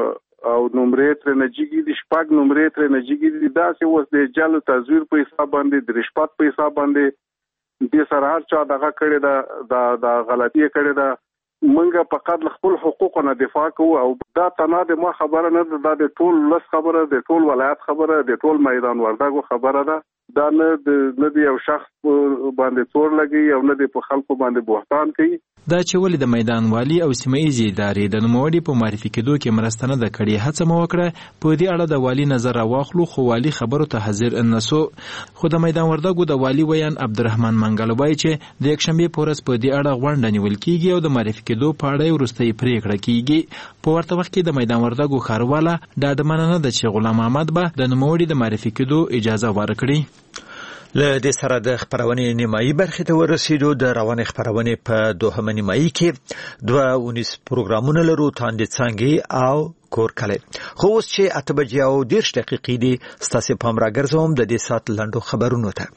او نمرې تر نجیږي د شپږ نمرې تر نجیږي دا چې اوس د جلو تزویر په حساب باندې د رشوت په حساب باندې د سره هر چا دغه کړي دا غلطي کړي دا منګه فقط خپل حقوقونه دفاع کوو او دا تنه د ما خبره نه ده د ټول لس خبره د ټول ولایت خبره د ټول میدان وردګو خبره ده دا نه د یو شخص باندې تور لګي او نه د په خلکو باندې بوختان کوي دا چې ولې د میدان والی او سیمه‌ایزې ادارې د نوموړي په معرفي کېدو کې مرسته نه ده کړې هڅه مو وکړه په دې اړه د والي نظر راواخلو خو والي خبرو ته حاضر نه سو خو د میدان وردګو د والي ویان عبدالرحمن منګل وایي چې د یکشنبې په ورځ په دې اړه غونډه نیول کېږي او د معرفي کېدو په اړه وروستۍ پریکړه کېږي په ورته وخت کې د میدان وردګو ښارواله ډاډمنه نه ده چې غلام محمد به د نوموړي د معرفي کېدو اجازه ورکړي له دې سره د خبرونې نیمایي برخې ته ورسېدو د روانې خبرونې په دوهمه نیمایي کې 2 پروګرامونه لرو تاندې څنګه او کور کله خو اوس چې 8 بجې او 10 دقیقې دي ستاسو پام راګرځوم د دې سات لنډو خبرونو ته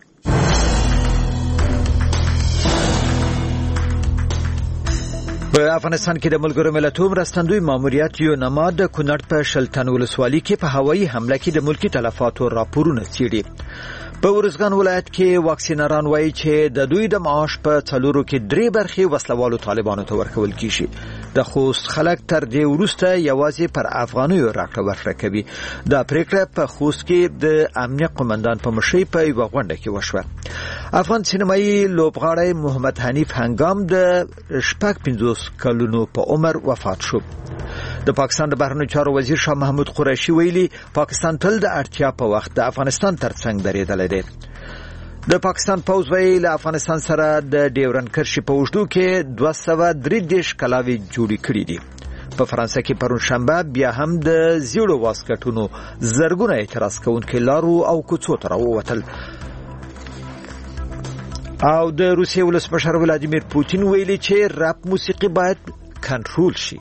په افغانستان کې د ملګرو ملتونو مرستندوی ماموریت یوناما د کونړ په شلتن ولسوالۍ کې په هوایي حمله کې د ملکی تلفاتو راپورونه څېړي په ورزګان ولایت کې واکسینران وایي چې د دوی د معاش په څلورو کې 3 برخې وسلوالو طالبانو ته ورکول کیږي د خوست خلک تر دې وروسته یوازې پر افغانیو راکړه ورکړه کوي دا پریکړه په خوست کې د امنیت قومندان په مشرۍ په یو غونډه کې وشوه افغان سینمایي لوبغاړی محمد حنیف هنګام د 50 کلونو په عمر وفات شو د پاکستان د بهرنیو چارو وزیر شاه محمود قریشي ویلي پاکستان تل د اړتیا په وخت د افغانستان ترڅنګ درېدلی دی د پاکستان پوځ ویل افغانستان سره د ډیورن کرښې په اوږدو کې 233 کلاوي جوړې کړې دي په فرانسه کې پرون شنبه بیا هم د زیړو واسکټونو زرګونه اعتراض کوونکي لارو او کوڅو ته راووتل او د روسیې ولسمشر ولادیمیر پوتین ویلي چې رپ موسیقي باید کنټرول شي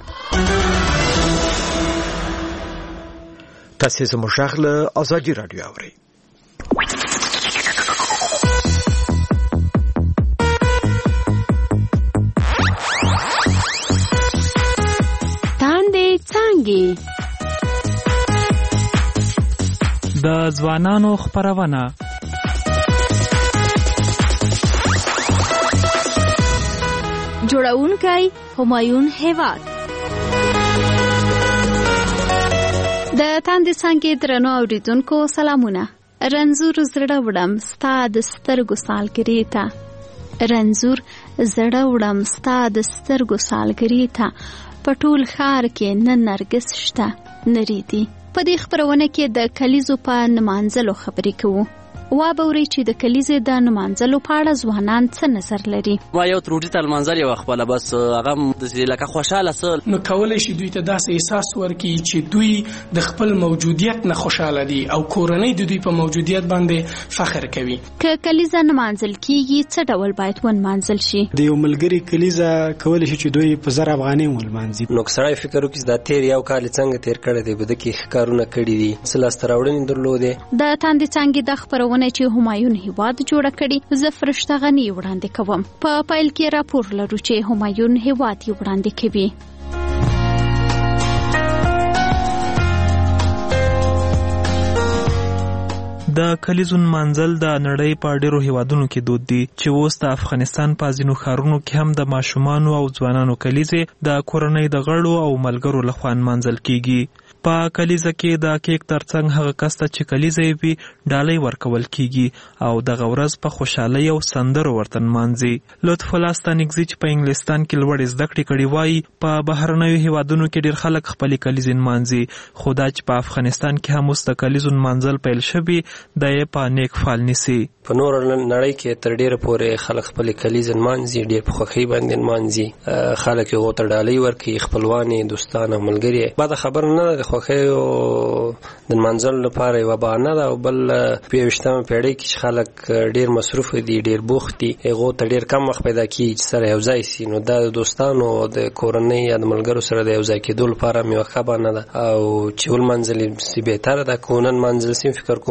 تاسو زموږ غږ له آزادي رادیو اورئ تاندې څنګه د ځوانانو خبرونه جوړونکی همایون هیواد د تاندې څنګه درنو اوریدونکو سلامونه رنزور زړه وړم ستا د سترګو سالګرې ته رنزور زړه وړم ستا د سترګو سالګرې ته په ټول ښار کې نه نرګس شته نه ریدي په دې خبرونه کې د کلیزو په نمانځلو خبرې کوو وابوري چې د کلیزې د نمانځلو په اړه ځوانان څه نظر لري ما یو تروټي تل منځل یو خپل بس هغه د لکه خوشاله سل نو کولای شي دوی ته داسې احساس ورکړي چې دوی د خپل موجودیت نه خوشاله دي او کورنۍ د دوی په موجودیت باندې فخر کوي که کلیزه نمانځل کیږي څه ډول باید ونمانځل شي د یو ملګری کلیزه کولای شي چې دوی په 1000 افغانۍ ولمانځي نو سړی فکر وکړي دا تیر یو کال څنګه تیر کړی دی بده کې ښکارونه کړی دي سلاستر وړاندې درلودې د تاندې څنګه د خبرونه چې همایون هیواد جوړ کړي زه فرشته غنی وړاندې کوم په پایل کې راپور لرو چې همایون هیواد وړاندې کوي د کلیزون منزل د نړۍ په ډیرو هیوادونو کې دود دي چې اوس د افغانستان په ځینو ښارونو کې هم د ماشومانو او ځوانانو کلیزې د کورنۍ د غړو او ملګرو لخوا منزل کیږي په کلیزه کې د کیک ترڅنګ هغه کس ته چې کلیزه وي ډالۍ ورکول کیږي او دغه ورځ په خوشحالۍ او سندرو ورته نمانځي لطف الله ستانکزي چې په انګلستان کې لوړې زده کړې کړې وایي په بهرنیو هیوادونو کې ډیر خلک خپلې کلیزې نمانځي خو دا چې په افغانستان کې هم اوس د کلیزو نمانځل پیل شوي دا یې په نیک فال نیسي په نور نړۍ کې تر ډیره پورې خلک خپلې کلیزې نمانځي ډیر په خوښۍ باندې نمانځي خلک یې هغو ته ډالۍ ورکوي خپلوان دوستان او ملګري بعد خبر نه ده خوښۍ او د نمانځلو لپاره یوه بهانه ده او بل په 21مه پیړۍ کې چې خلک ډیر مصروف دي ډیر بوخت دي هغو ته ډیر کم وخت پیدا کېږي چې سره یو ځای سي نو دا د دوستانو او د کورنۍ یا د ملګرو سره د یو ځای کېدو لپاره هم یوه ښه بهانه ده او چې ولمانځل سي بهتره ده که ونه نمانځل سي فکر کوم غټ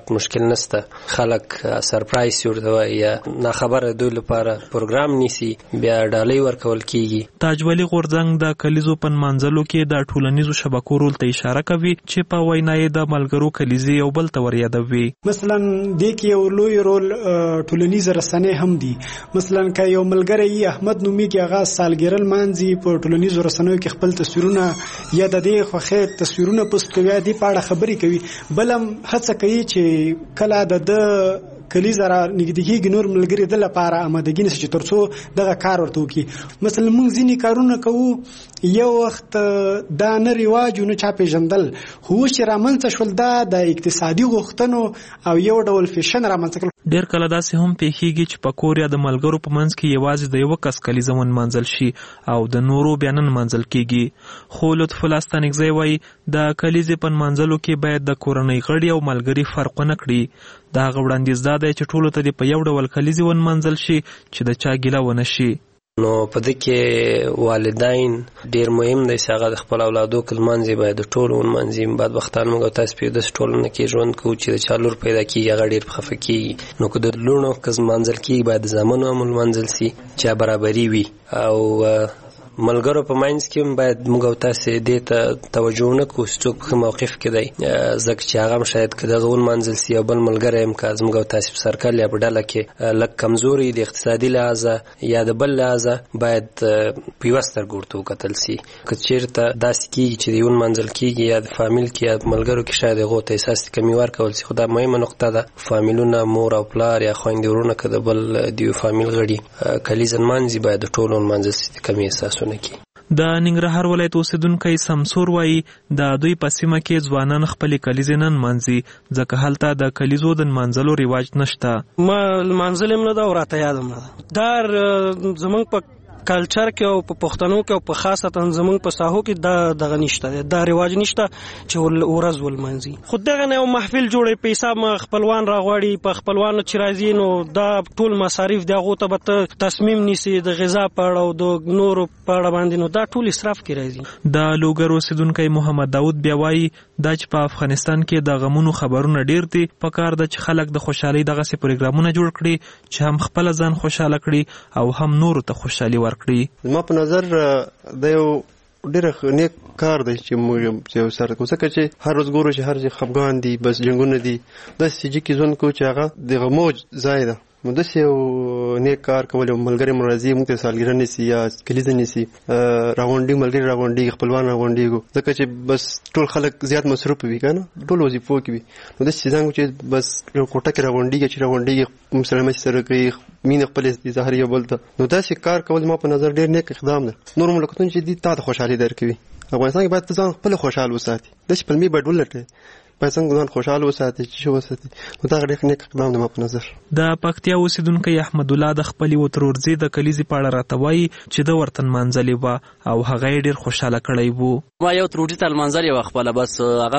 هیڅ مشکل نشته. خلک سرپرایز ورته یا ناخبره دوی لپاره پروګرام نیسي بیا ډالۍ ورکول کیږي. تاجولي غورځنګ د کلیزو په منځلو کې د ټولنیزو شبکو رول ته اشاره کوي چې په وینای د ملګرو کلیزي یو بل ته وريادوي. مثلا د کې یو لوی رول ټولنیز رسنۍ هم دي. مثلا که یو ملګری احمد نومي کې هغه سالګرل مانځي په ټولنیزو رسنیو کې خپل تصویرونه یا د دې خوخه تصویرونه پوسټ کوي د پاړه خبري کوي بلم هڅه کوي چې کله د کلیزه را نږدې نور ملګری د لپاره آمادګی نشي ترڅو دغه کار ورته وکي. مثلا موږ ځینی کارونه کوو یو وخت دا نه رواج نه چا پیژندل خو چې رامنځته شول دا د اقتصادي غوښتنو او یو ډول فیشن رامنځته کړ. ډیر کله داسې هم پیښیږي چې په کور یا د ملګرو په منځ کې یوازې د یو کس کلیزه منځل شي او د نورو بیان منځل کیږي. خو لطف الله ستانکزی وایي د کلیزې په منځلو کې باید د کورنۍ غړي او ملګري فرق نه کړي. دا غوړاندیز دا دی چې ټولو ته په یو ډول کلیزې ون منځل شي چې د چا ګیله ونه شي. نو په دې کې والدین ډیر مهم دي چې هغه د خپل اولادو کلمانځي باید ټول ونمانځي. بعد وختان موږ تاسو په دې ټولنه کې ژوند کوو چې د چالور پیدا کیږي هغه ډیر خفه کیږي. نو که د لونو کز منځل کیږي باید زمانو عمل منځل سي چې برابرۍ وي او ملګرو په ماینز کې باید موږ تاسو دې ته توجه وکړو چې څوک په موقف کې دی ځکه چې هغه شاید کده غون منځل سی او بل ملګری هم کاز موږ تاسو په سرکل یا په ډله کې لک کمزوري د اقتصادي لحاظ یا د بل لحاظ باید پیوستر ګورتو قتل سی. که چیرته داسې کیږي چې دیون منځل کیږي یا د فامیل کې یا ملګرو کې شاید غو ته احساس کمی ورکول سی. خدا مهمه نقطه ده فامیلونه مور او پلار یا خويندې ورونه کده بل دیو فامیل غړي کلیزن منځي باید ټولون منځل سی کمی احساس د ننګرهار ولایت اوسیدونکو سمسور وایي د دوی په سیمه کې ځوانان خپل کلیزې نن منځي ځکه هلته د کلیزو د منځلو رواج نشته. ما منځلم نه دا وراته یادم نه دا زمونږ په کلچر کې او په پښتنو کې او په خاصه زمونږ په ساحو کې دغه نشته دا رواج نشته چې ورځ ولمنځي. خو دغه نه محفل جوړي پیسې ما خپلوان راغواړي په خپلوانو چې راځي نو دا ټول مصارف دغه ته به تصمیم نیسي د غذا په اړه او د نور په اړه باندې نو دا ټول اسراف کې راځي. د لوګر اوسیدونکو محمد داوود بیا وایي دا چې په افغانستان کې د غمونو خبرونه ډیر دي په کار د چې خلک د خوشحالي دغه سي پروګرامونه جوړ کړي چې هم خپل ځان خوشاله کړي او هم نور ته خوشحالي ورکړي. ما په نظر د یو ډېر نیک کار دی چې موږ یو سره کوڅه چې هر ورځ ګورو چې هر ځای خفګان دي بس جنګونه دي د سيجي کې ځون کو چې هغه د غموج ځای ده نو د یو نیک کار کول ملګری مرضی موږ ته سالګرنه نسی یا کلیزه نسی راغونډي ملګری راغونډي خپلوان راغونډي ځکه چې بس ټول خلک زیات مصروف وي کنه ټول وظیفو کې وي نو د څنګه چې بس یو کوټه کې راغونډي چې راغونډي مسلمان سره کوي مين خپل ظاهر یو بل ته نو دا چې کار کول ما په نظر ډیر نیک اقدام ده. نور ملکتون چې دي تا خوشحالي درکوي افغانستان کې باید ځان خپل خوشاله وساتي د خپل می باید ولټي په څنګه ځان خوشاله وساتي چې وساتي نو دا ډېر نیک اقدام ده ما په نظر. د پکتیا اوسیدونکو احمد الله د خپل وترورزي د کلیزي پاړه راتوي چې د ورتن منځلي و او هغه ډېر خوشاله کړی وو. ما یو تروټی تل منځلي و خپل بس هغه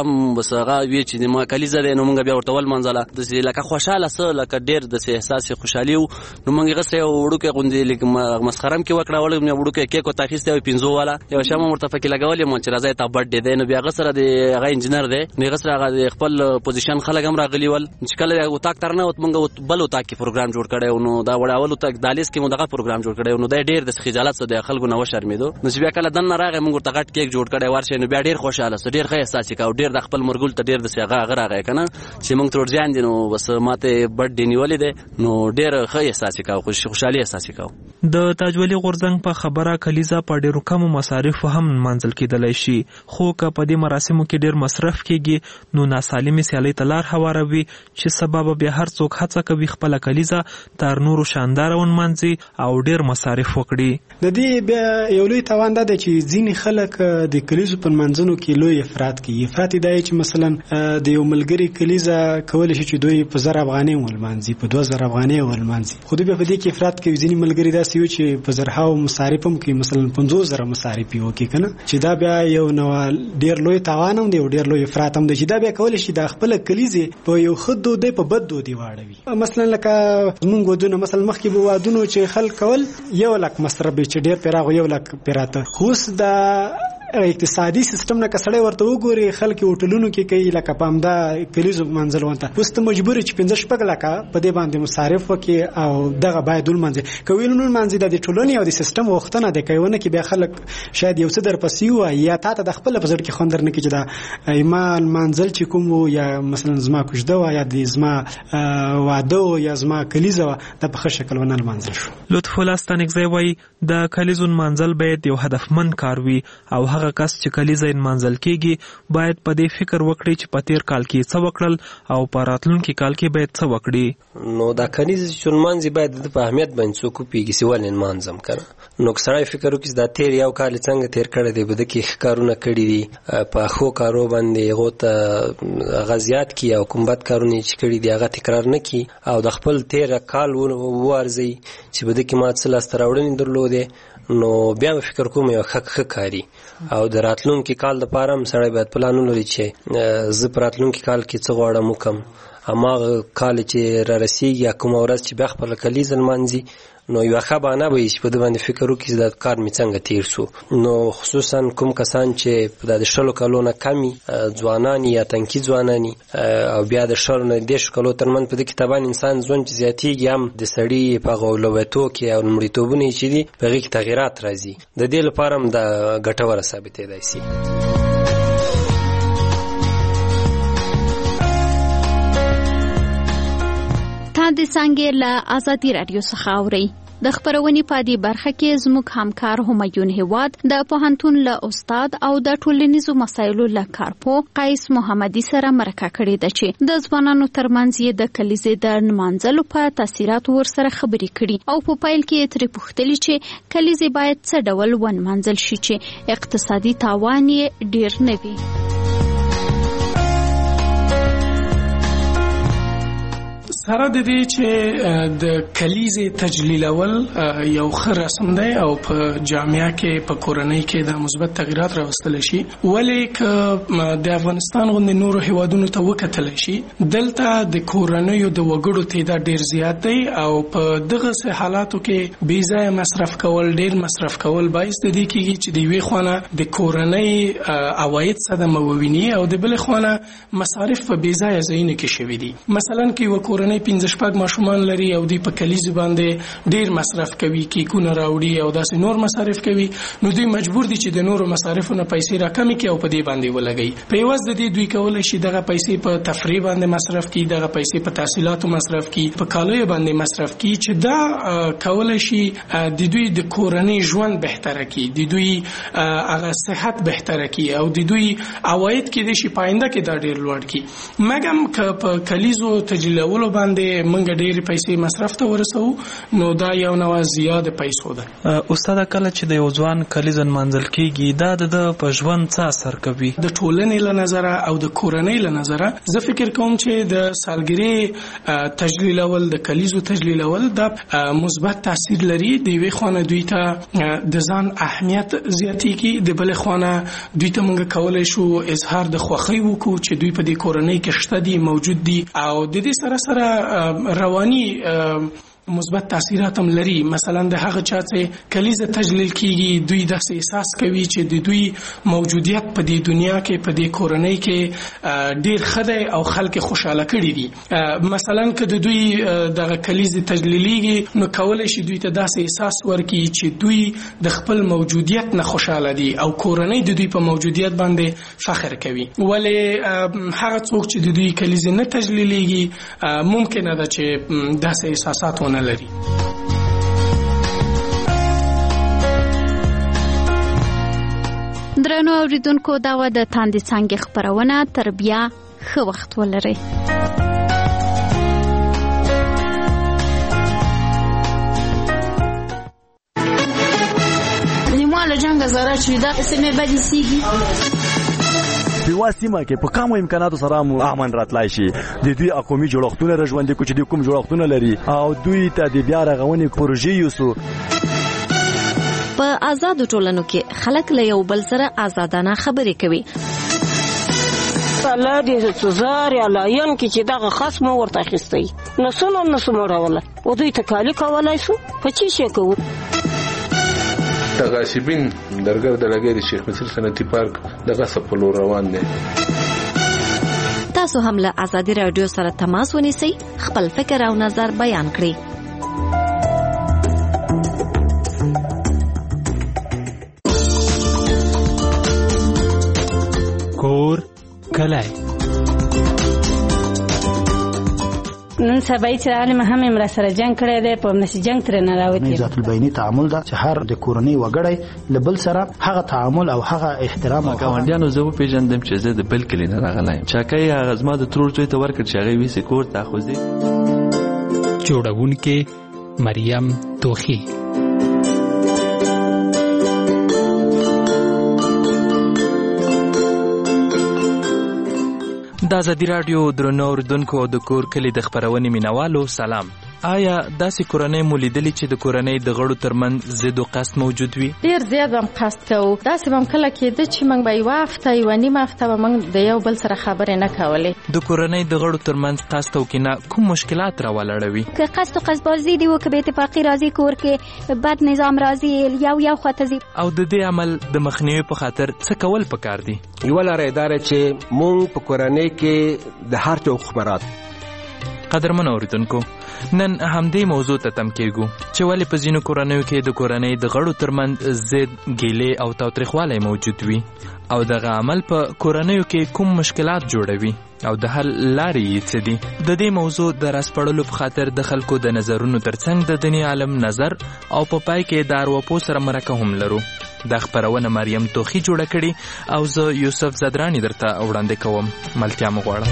وی چې ما کلیزه ده نو موږ بیا ورته ول منځله د لکه خوشاله سره لکه ډېر د احساس خوشحالي نو موږ غسه وړوکه غوندې لکه مسخرم کې وکړه ول موږ وړوکه کیک او تاخیسته 15 والا یو شمه مرتفع کې لګولې مونږ چې راځي ته بډ دی نو بیا غسره د هغه انجنیر دی نو غسره هغه خپل پوزیشن خلک هم راغلی ول چې کله یو تاک ترنه وت مونږ بل وتا کې پروګرام جوړ کړو نو دا وړاول تک دالیس کې مونږ دغه پروګرام جوړ کړو نو دا ډېر د خجالت سره د خلکو نو شرمېدو نو چې بیا کله دنه راغی مونږ ته غټ کیک جوړ کړو ورشه نو بیا ډېر خوشاله سو ډېر ښه احساس وکاو ډېر د خپل مرګول ته ډېر د سیغه غره راغی کنه چې مونږ تر ځان دي نو بس ماته بډ دی نیولې ده نو ډېر ښه احساس وکاو خوشحالي احساس وکاو. د تاجولي غورځنګ په خبره کلیزه په ډېرو کم مصارف هم منځل کېدلای شي خو که په دې مراسمو کې ډېر مصرف کیږي نو ناسالمي سیالي تلار هواروي چې سبب بیا هر څوک هڅه کوي خپل کلیزه تر نورو شاندار ونمنځي او ډېر مصارف وکړي. د دې بیا یو لوی توان ده چې ځینې خلک د کلیزو په منځونو کې لوی افراط کوي. افراط دی چې مثلا د یو ملګری کلیزه کول شي چې دوی په 1000 افغانۍ ولمنځي په 2000 افغانۍ ولمنځي خو دوی په دې کې افراط کوي. ځینې ملګری داسې یو چې په زرهاو مصارف هم کوي مثلا 50000 مصارف یو کې کنه چې دا بیا یو نو ډیر لوی توان هم دی او ډیر لوی افراط هم دی چې دا بیا کول شي د خپل کلیزه په یو خدو دی په بد دی واړوي. مثلا لکه مونږ ودونه مثلا مخکې به وادونو چې خلک کول 1 لک مصرف چې ډیر پیراغ 1 لک پیراته خوس دا اقتصادي سیستم نه کسړې ورته وګوري خلک هوټلونو کې کوي لکه پامدا کلیزو منزل ونته اوس ته مجبور چې 15 شپږ لکه په دې باندې مصارف وکي او دغه باید ولمنځي کویلونو منځي د ټولنې او د سیستم وختونه د کوونه کې بیا خلک شاید یو څه در پسې و یا تا ته د خپل په ځړ کې خوندر نه کې چې دا ایمان منزل چې کوم یا مثلا زما کوجده و یا د زما واده یا زما کلیزه د په ښه شکل ونه منزل شو. لطف الله ستانکزی وایي د کلیزون منزل باید یو هدفمند کار وي او هغه کس چې کلیزه منزل کېږي باید په دې فکر وکړي چې په تیر کال کې څه وکړل او په راتلونکي کال کې باید څه وکړي. نو دا کلیزه چې منځي باید د په اهمیت باندې څوک پیږي چې ولې منځم کنه نو سړی فکر وکړي دا تیر یو کال څنګه تیر کړی دی بده کې کارونه کړی دي په خو کارو باندې غوته غزيات کی او کومبت کارونه چې کړی دی هغه تکرار نه کی او د خپل تیر کال ورزي چې بده کې ما څه لاس تراوړنې درلودې نو بیا فکر کوم یو ښه کاری او د راتلونکي کال لپاره هم سړی باید پلان ولري چې زه په راتلونکي کال کې څه غواړم وکم اما کال چې را رسیږي کوم ورځ چې بیا خپل کلیزه لمانځي نو یو ښه بهانه به وي چې په دې باندې فکر وکړي چې دا کار مې څنګه تیر سو. نو خصوصا کوم کسان چې د 10 کالو نه کمي ځوانان یا تنکي ځوانان او بیا د 10 کالو ترمن په دې کې طبعا انسان ځوان چې زیاتیږي هم د سړي په غولوتو کې او مړیتوبونه چې دي په هغې کې تغیرات راځي د دې لپاره هم د ګټوره ثابتېدای شي. د څنګه له ازادي رادیو څخه اوري د خبرونې په دې برخه کې زموږ همکار همایون هیواد د پوهنتون له استاد او د ټولنیزو مسایلو له کارپو قیس محمدي سره مرکه کړې ده چې د ځوانانو ترمنځ یې د کلیزې د منځلو په تاثیراتو ورسره خبرې کړي او په پایل کې ترې پوښتلي چې کلیزې باید څه ډول ونمنځل شي چې اقتصادي تاوان یې ډیر نه وي. سره د دې چې د کلیزې تجلیلول یو ښه رسم دی او په جامعه کې په کورنۍ کې د مثبت تغیرات راوستل شي ولې که د افغانستان غوندې نورو هیوادونو ته وکتل شي دلته د کورنیو د وګړو تعداد ډیر زیات دی او په دغه حالاتو کې بې ځایه مصرف کول ډیر مصرف کول باعث د دې کېږي چې د یوې خونه د کورنۍ عواید صدمه وویني او د بلې خونه مصارف په بې ځایه ځایونو کې شوي دي. مثلا که یوه کورنۍ 15 شپږ ماشومان لري او دوی په کلیزو باندې ډیر مصرف کوي کیکونه راوړي او داسې نور مصارف کوي نو دوی مجبور دي چې د نورو مصارفونو پیسې راکمې کړي او په دې باندې ولګي. په عوض د دې دوی کولای شي دغه پیسې په تفریح باندې مصرف کړي دغه پیسې په تحصیلاتو مصرف کړي په کالیو باندې مصرف کړي چې دا کولای شي د دوی د کورنۍ ژوند بهتره کړي د دوی هغه صحت بهتره کړي او د دوی عواید کې د شي پاینده کې دا ډیر لوړ کړي. مګم که په کلیزو تجلیلولو باندې منګ ډېر پیسې مصرف ته ورسو نو دا یو نوع زیاده پیسو ده. استاد کله چې د یو ځوان کلیزن منزل کېږي دا د په ژوند څه اثر کوي د ټولنې له نظره او د کورنۍ له نظره زه فکر کوم چې د سالګرې تجلیلول د کلیزو تجلیلول د مثبت تاثیر لري د یوې خونه دوی ته د ځان اهمیت زیاتېږي د بلې خونه دوی ته موږ کولی شو اظهار د خوښۍ وکړو چې دوی په دې کورنۍ کې شته دي موجود دي او د دې سره رواني مثبت تاثیرات هم لري. مثلا د هغه چا چې کلیزه تجلیل کیږي دوی داسې احساس کوي چې د دوی موجودیت په دې دنیا کې په دې کورنۍ کې ډیر ښه دی او خلک خوشاله کړي دي. مثلا که د دوی دغه کلیزه تجلیلیږي نو کولی شي دوی ته داسې احساس ورکړي چې دوی د خپل موجودیت نه خوشاله دي او کورنۍ د دوی په موجودیت باندې فخر کوي. ولې هغه څوک چې د دوی کلیزه نه تجلیلیږي ممکنه ده چې داسې احساسات ونه لري. درنو اوریدونکو دا و د تاندې څنګه خبرونه تر بیا ښه وخت ولرئ. نیماله جنگ زاره چې دا سمې بدې سیږي په سیمه کې په کومو امکاناتو سره مو امن راتلای شي د دوی اقوامي جوړښتونه راژوندي کوي چې د کوم جوړښتونه لري او دوی ته د بیا رغونې پروژې یوسو. په آزادو ټولنو کې خلک له یو بل سره آزادانه خبرې کوي. الله دې سزار یا لاین کې چې دغه خصم ورته اخیستی نسونه نسمه راوله او دوی تکالی کولای شو په چی شي کوو د غاصبین درګرد لګي د شیخ مصر صنعتي پارک د غصب په لور روان دي. تاسو هم له آزادي رادیو سره تماس ونیسئ، خپل فکر او نظر بیان کړئ. کور کلی نن سبا چې عالم هم امر سره جنگ کړی دی، په نس جنگ تر نه راوتی. ذات البینی تعامل دا چې هر د کورنۍ وګړی لبل سره هغه تعامل او هغه احترام او ګاونډیانو زه پیژندم چې زه د بل کلی نه راغلی چاکای هغه زما د ترور زوی ته ورکړ چې هغه ویسې کور ته خوځي. جوړونکې مریم توخی. د آزادي رادیو درنو اوریدونکو د کور کلی د خبرونې مینوالو سلام. آیا داسې کورنۍ مو لیدلې چې د کورنۍ د غړو ترمنځ ضد او قصد موجود وي؟ ډیر زیات هم قصد کوو. داسې هم کله کېده چې موږ به یوه هفته یوه نیمه هفته به موږ د یو بل سره خبرې نه کولې. د کورنۍ د غړو ترمنځ قصد او کینه کوم مشکلات راولاړوي؟ که قصد او قصدبازي دی و که بې اتفاقي راځي کور کې بد نظام راځي یو خواته ځي. او د دې عمل د مخنیوي په خاطر څه کول پکار دي؟ یوه لاره دا ده چې موږ په کورنۍ کې د هر چا خبرات. قدرمن اوریدونکو، نن همدې موضوع ته تم کېږو چې ولې په ځینو کورنیو کې د کورنۍ د غړو ترمنځ ضد، ګیلې او تاوتریخوالی موجود وي او دغه عمل په کورنیو کې کوم مشکلات جوړوي او د حل لارې یې څه دي. د دې موضوع د راسپړلو په خاطر د خلکو د نظرونو ترڅنګ د دیني عالم نظر او په پای کې د ارواپوه سره مرکه هم لرو. دا خبرونه مریم توخی جوړه کړې او زه یوسف زدرانی درته وړاندې کوم. ملتیا مو غواړم.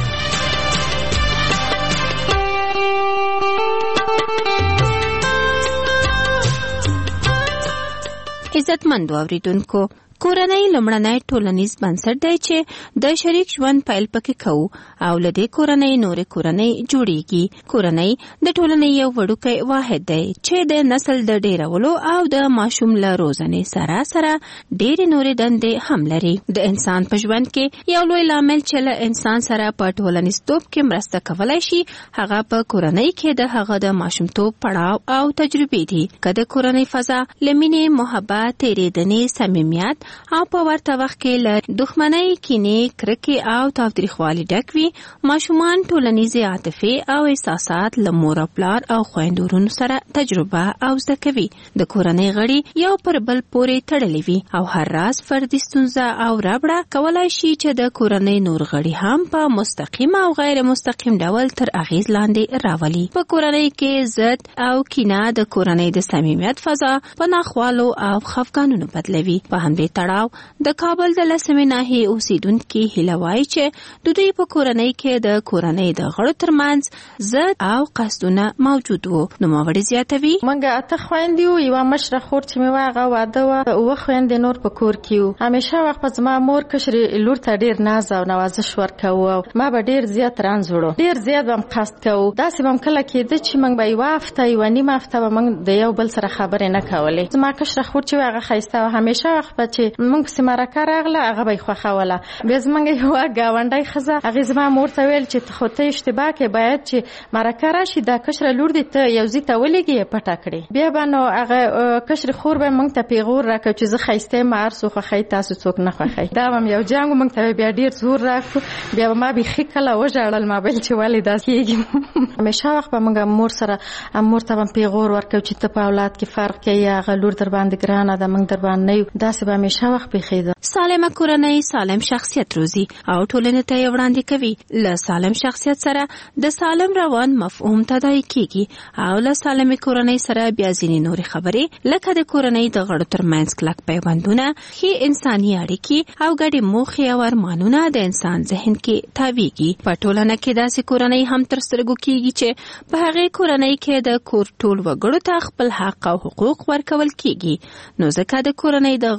عزتمند اوریدونکو، کورنۍ لومړنی ټولنیز بنسټ دی چې د شریک ژوند پیل پکې کوو او له دې کورنۍ نورې کورنۍ جوړیږي. کورنۍ د ټولنې یو وړوکی واحد دی چې د نسل د ډیرولو او د ماشوم له روزنې سره ډېرې نورې دندې هم لري. د انسان په ژوند کې یو لوی لامل چې له انسان سره په ټولنیزتوب کې مرسته کولی شي هغه په کورنۍ کې د هغه د ماشومتوب پړاو او تجربې دي. که د کورنۍ فضا له مینې، محبت، تېرېدنې، صمیمیت او په ورته وخت کې له دښمنۍ، کینې، کرکې او تاوتریخوالي ډک وي، ماشومان ټولنیزې عاطفې او احساسات له مور او پلار او خویندو ورونو سره تجربه او زده کوي. د کورنۍ غړي یو پر بل پورې تړلي وي او هر راز فردي ستونزه او ربړه کولای شي چې د کورنۍ نور غړي هم په مستقیم او غیر مستقیم ډول تر اغیز لاندې راولي. په کورنۍ کې ضد او کینه د کورنۍ د صمیمیت فضا په ناخوالو او خفګانونو بدلوي. په همدې تړاو د کابل د لسمې ناحیې اوسیدونکي هیله وایي چې د دوی په کورنۍ کې د کورنۍ د غړو ترمنځ ضد او قصدونه موجود وو. نوموړې زیاتوي: موږ 8 خویندې وو، یوه مشره خور چې مې وه هغه واده وه، 9 خویندې نور په کور کې وو. همیشه وخت په زما مور کشرې لور ته ډېر ناز او نوازش ورکوو او ما به ډېر زیات رنځ وړو. ډېر زیات به هم قصد کوو. داسې به هم کله کېده چې موږ به یوه هفته یوه نیمه هفته به موږ د یو بل سره خبرې نه کولې. زما کشره خور چې وه هغه ښایسته وه، همیشه وخت به چې موږ پسې مرکه راغله هغه به یې خوښوله. بیا زموږ یوه ګاونډۍ ښځه هغې زما مور ته ویل چې خو ته اشتباه کې باید چې مرکه راشي دا کشره لور دې ته یو ځای ته ولېږي یې پټه کړې. بیا به نو هغه کشرې خور به موږ ته پیغور راکړ چې زه ښایسته یم، هر څوک خوښوي تاسو څوک نه خوښوي. دا به هم یو جنګ و، موږ ته بیا ډېر زور راکړو. بیا به ما بیخي کله وژړل، ما ویل چې ولې داسې کېږي. همیشه وخت به موږ مور سره مور ته به پیغور ورکړو چې ته په اولاد کې فرق کوي، هغه لور در باندې ګرانه ده، موږ در باندې نه یو. داسې به همیشه وخت پیښېده. سالمه کورنۍ سالم شخصیت روزي او ټولنې ته یې وړاندې کوي. له سالم شخصیت سره د سالم روان مفهوم تداعي کیږي او له سالمې کورنۍ سره بیا ځینې نورې خبرې لکه د کورنۍ د غړو ترمنځ کلک پیوندونه، ښې انساني اړیکې او ګډې موخې او ارمانونه د انسان ذهن کې تاویږي. په ټولنه کې داسې کورنۍ هم تر سترګو کیږي چې په هغې کورنۍ کې د کور ټول وګړو ته خپل حق او حقوق ورکول کیږي. نو ځکه د کورنۍ د غړو ترمنځ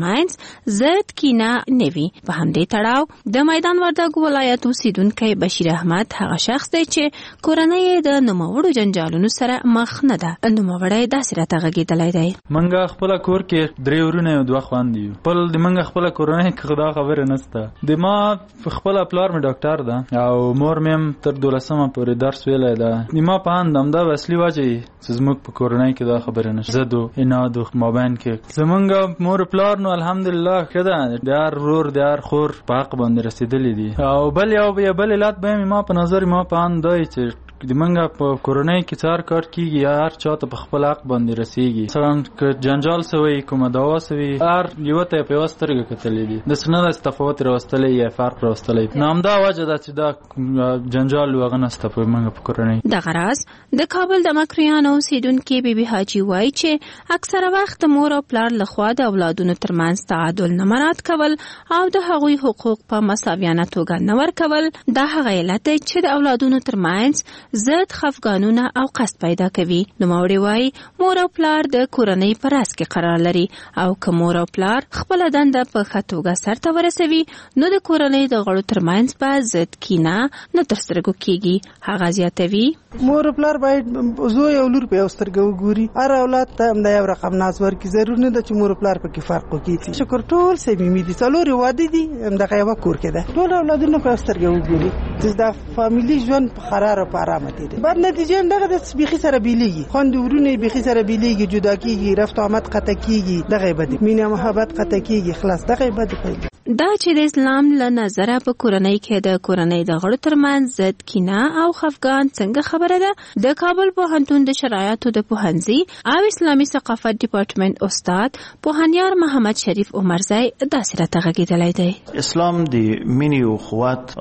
ترمنځ زیات کینه نه وي. په همدې تړاو د میدان وردګو ولایت اوسیدونکی بشیر احمد هغه شخص دی چې کورنۍ د نوموړو جنجالونو سره مخ نه ده. نوموړی داسې راته غږېدلی دی. منګه خپل کور کې 3 ورونه او 2 خويندې یو. خپل د منګه خپل کورنۍ کې خدا خبره نشته. د ما خپل پلار مې ډاکټر ده او مور مې تر 12مه پورې درس ویلی ده. د ما په اند همدا اصلي وجه چې زموږ په کورنۍ کې دا خبره نشته. زد او اناد او مابین کې زمونږ مور پلار نو الحمدلله ښه ده. د هر ورور د هر خور په حق باندې رسېدلی دي. او بل علت به ما په نظر ما په اند دی چې د منګه په کورنۍ کې څار کار کیږي یا هر چاته په خپل حق باندې رسیږي. مثلا که جنجال سوی کومه دعوا سوی هر یو ته په واسترګه کتلې دي د سنده تفاوت راوستلې یا فرق راوستلې. نو همدا وجه ده چې دا جنجال وغنسته په منګه په کورنۍ. د غراز د کابل د مکریان اوسیدونکو بیبي حاجی وایي چې اکثره وخت مور او پلار لخوا د اولادونو ترمنځ تعادل نه مراعات کول او د هغوی حقوق په مساویانه توګه نه ورکول دا هغه علت دی چې د اولادونو ترمنځ زد خفګانونه او قصد پیدا کوي. نوموړی وایي مور او پلار د کورنۍ په راس کې قرار لري او که مور او پلار خپله دنده په ښه توګه سرته ورسوي نو د کورنۍ د غړو ترمنځ به زد کینه نه تر سترګو کیږي. هغه زیاتوي مور او پلار باید زوی او لور په یو سترګه وګوري. هر اولاد ته همدا یو رقم ناز ورکړي. ضرور نه ده چې مور او پلار پکې فرق وکړي. شکر ټول صمیمي دي. څلور واده دي همدغه یوه کور کې ده. ټول اولادونه په یو سترګه وګوري چې دا فامیلي ژوند په قرار او په ارامه بعد نتیجه هم دغه د بیخي سره بیلیږي. خوند ورونه بیخي سره بیلیږي. جدا کیږي. رفت آمد قطع کیږي. دغه بده مینه محبت قطع کیږي. خلاص دغه بده پیدا. دا چې د اسلام له نظره په کورنۍ کې د کورنۍ د غړو ترمنځ زد کینه او خفګان څنګه خبره ده د کابل پوهنتون د شرایطو د پوهنځي او اسلامي ثقافت ډپارټمنټ استاد پوهنیار محمد شریف عمرزی داسې راته غږېدلی دی. اسلام د مینې او اخوت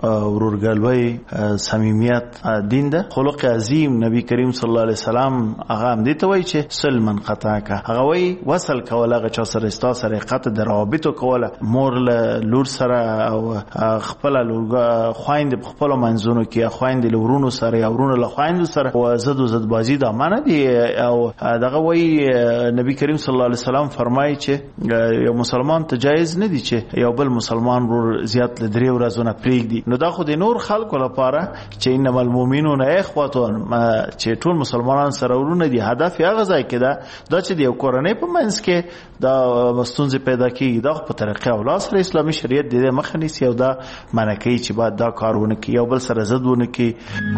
ورورګلوۍ صمیمیت دین ده. خلق عظیم نبی کریم صلی الله علیه وسلم هغه هم دې ته وایي چې صل من قطعک. هغه وایي وصل کول هغه چا سره ستا سره قطع د روابطو کوله. مور له لور سره او خپل خويند په خپل منځونو کې خويند له ورونو سره یا ورونو له خويندو سره او زد بازی د امانه دي. او دغه وایي نبی کریم صلی الله علیه وسلم فرمایي چې یو مسلمان ته جایز نه دي چې یو بل مسلمان ورور زیات له 3 ورځې پرېږدي. نو دا خو د نور خلکو لپاره چې انما المؤمنون اخوه چې ټول مسلمانان سره ورونه دي. هدف هغه ځای کې دا چې د یو کورنۍ په منځ کې دا ستونزې پیدا کیږي. دا په طریقه او لاس سره اسلامي شریعت د مخه نیسي او دا منع کوي چې باید دا کارونه کوي یو بل سره زد ونه کوي.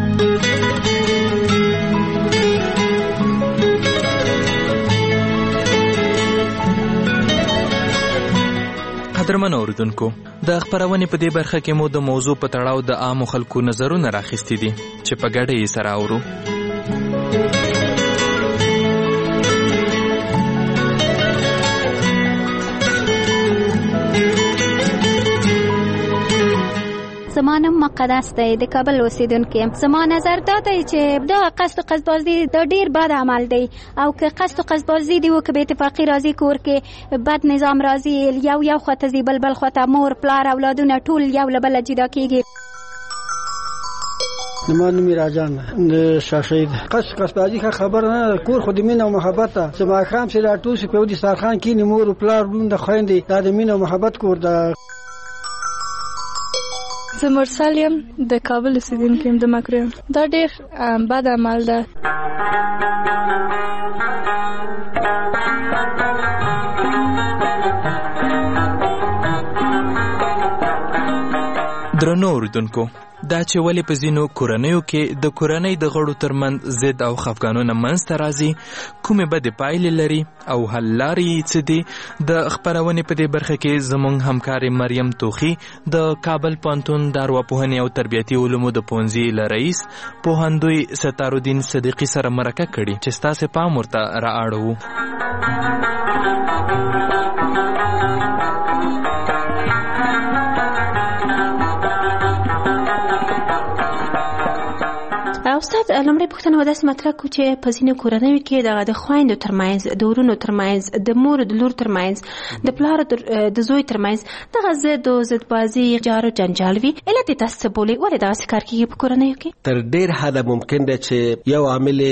قدرمن اوریدونکو د خبرونې په دې برخه کې مو د موضوع په تړاو د عامو خلکو نظرونه راخیستي دي چې په ګډه یې سره اورو. زمانم مقدس دی د کابل اوسیدونکو. زما نظر دا دی چې دا قصد و قصدبازي د ډیر بد عمل دی او که قصد و قصدبازي دی وکړي به اتفاقي راځي کور کې بد نظام راځي. یو خواته ځي بل خواته مور پلار اولادونه ټول یو له بله جدا کیږي. زما نوم راجان د شاشید. قصدبازي خبر نه کور خو د مینه او محبت ته زما خام چې دا ټول په ودي سرخان کې مور پلار د خويندې دا د مینه او محبت کور ده. زه مرسل یم د کابل اوسیدونکی یم د مکریان. دا ډېر بد عمل ده. درنو اوریدونکو دا چې ولې په ځینو کورنیو کې د کورنۍ د غړو ترمنځ ضد او خفګانونه منځته راځي کومې بدې پایلې لري او حل لارې یې څه دي د خپرونې په دې برخه کې زموږ همکارې مریم توخي د کابل پوهنتون د ارواپوهنې او تربیتي علومو د پوهنځي له رئیس پوهندوی ستارالدین صدیقي سره مرکه کړې چې ستاسې پام ورته را اړوو. او ستا استاد لمړی پوښتنه وداس مطرح کو چې په ځینو کورنیو کې د خویندو ترمنځ د ورونو ترمنځ د مور د لور ترمنځ د پلار د زوی ترمنځ دغه زد بازي جارو جنجال وي علت تاسو بولی ولې دا کار کوي په کورنیو کې تر ډیر حد ممکن دی چې یو عامل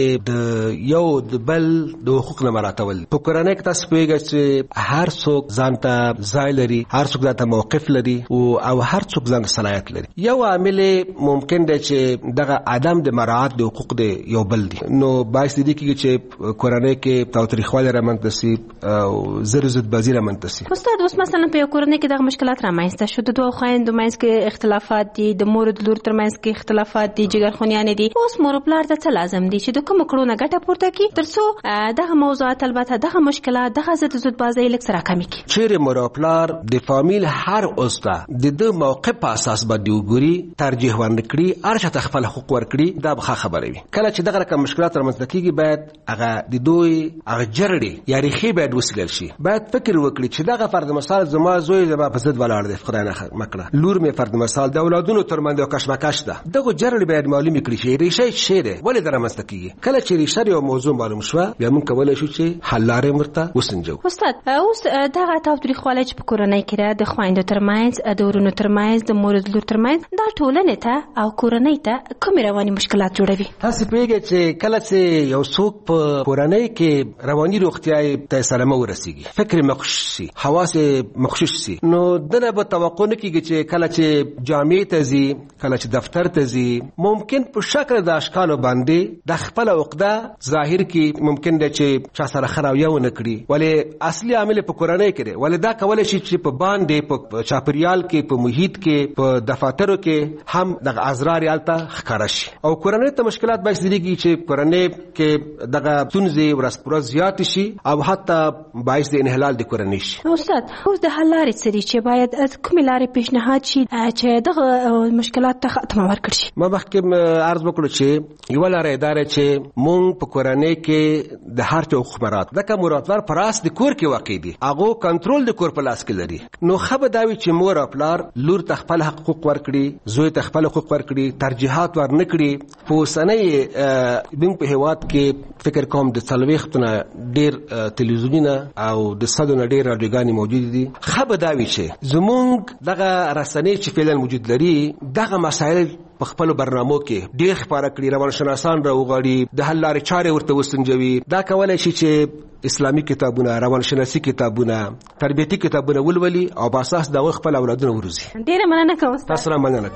د یو د بل د حقوق نه مراتول په کورنۍ کې تاسو پیږئ چې هر څوک ځانته ځای لري هر څوک ځانته موقف لري او هر څوک ځانته صلاحیت لري یو عامل ممکن دی چې دغه عدم د مراعات د حقوق دی یو بل دی نو باعث دي چې کورنۍ کې تاوتریخوالی رامنځته سي او زد بازي رامنځته سي استاد اوس مثلا په کورنۍ کې دغه مشکلات رامنځته شو د دوه خویندو منځ کې اختلافات دي د مور د لور ترمنځ کې اختلافات دي جګرخونیان دي اوس مور پلار ته څه لازم دي چې د کوم کړو نه ګټه پورته کړي ترڅو دغه موضوعات البته دغه مشکلات دغه زد بازي لږ سره کم کړي چیرې مور پلار د فامیل هر عضو د موقف په اساس باندې وګوري ترجیح ورنکړي ارشد خپل حقوق ورکړي دا به خبره وي کله چې دغه رقم مشکلات رامنځته کیږي باید هغه د دوی هغه جرړي یا ریخي باید وسیلل شي باید فکر وکړي چې دغه فرض مثال زما زوی زما په ضد ولاړ دی خدای نه مکړه لور می فرض مثال د اولادونو ترمنځ یو کشمکش ده دغه جرړي باید معلوم کړي چې ریشه شیره ولې درمسته کیږي کله چې ریشه یو موضوع معلوم شوه بیا موږ کولای شو چې حل لارې مرته وسنجو استاد اوس دغه تاوتریخوالی چې په کورنۍ کې د خویندو ترمنځ د ورونو ترمنځ د مور د لور ترمنځ دا ټولنې ته او کورنۍ ته کوم رواني مشکلات جوړوي تاسو پیږئ چې کله چې یو څوک په کورنۍ کې رواني روغتیا ته سلامه ورسیږي فکر مخشوش شي حواس مخشوش شي نو دنه به توقع نه کیږي چې کله چې جامعې ته ځي کله چې دفتر ته ځي ممکن په شکل د اشکالو باندې د خپل عقده ظاهر کی ممکن دی چې چا سره خراویه ونه کړي ولې اصلي عامل په کورنۍ کې دی ولې دا کولای شي چې په باندې په چاپریال کې په محیط کې په دفاترو کې هم د ازرار یالته ښکارا شي او کورنۍ ته مشکلات باعث دي چې کورنۍ کې دغه ستونزې ورځ پر ورځ زیات شي او حتی باعث د انحلال د کورنۍ شي استاد اوس د حل لارې څه دي چې باید کومې لارې پیشنهاد شي چې دغه مشکلات ته ختمه ورکړي شي ما مخکې عرض وکړو چې یو لارې اداره چې مونږ په کورنۍ کې د هر چا حقوق مراد دغه مراتور پراس د کور کې واقع دي هغه کنټرول د کور په لاس کې لري نو خبر دا وی چې مور او پلار لور ته خپل حقوق ورکړي زوی ته خپل حقوق ورکړي ترجیحات ورنکړي په اوسنۍ بیم په هواد کې فکر کوم د څلويختونه ډیر تلویزیونونه او د صدونه ډیر رادیوګانې موجود دي خبر دا وی چې زمونږ دغه رسنۍ چې فعلا موجود لري دغه مسایل په خپل برنامو کې ډیر خبره کړي روانشناسان راوغاړي د حل لارې چارې ورته وسنجوي دا کولای شي چې اسلامي کتابونه روانشناسي کتابونه تربیتي کتابونه ولولي او په اساس دا خپل اولادونه وروزي ډیره مننه کوم تاسو را مننه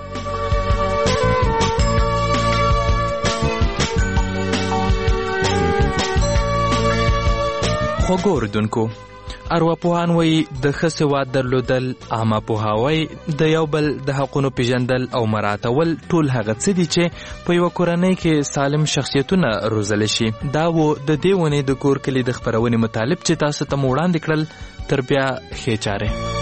خوږو اوریدونکو ارواپوهان وایي د ښه سواد درلودل عامه پوهاوی د یو بل د حقونو پیژندل او مراعاتول ټول هغه څه دي چې په یوه کورنۍ کې سالم شخصیتونه روزلی شي دا و د دې ونې د کور کلي د خپرونې مطالب چې تاسو ته مو وړاندې کړل تر بیا ښې چارې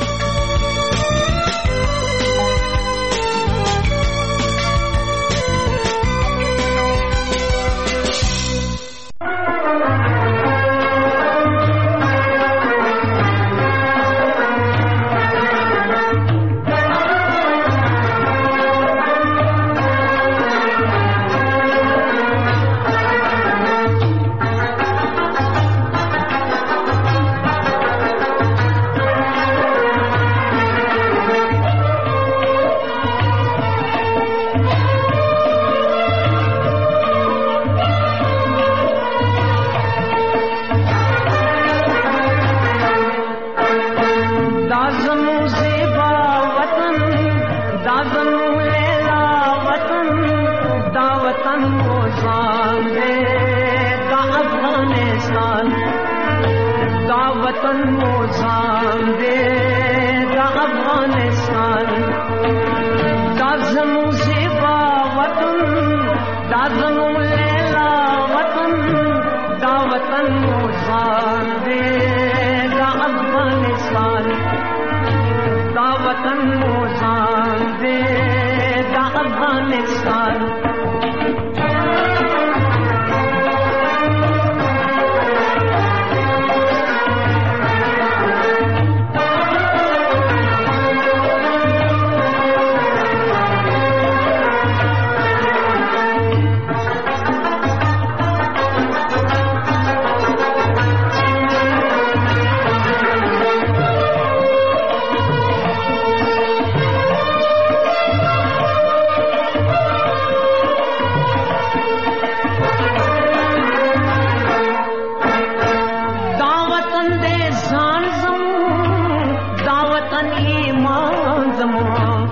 وطن ایمان زمون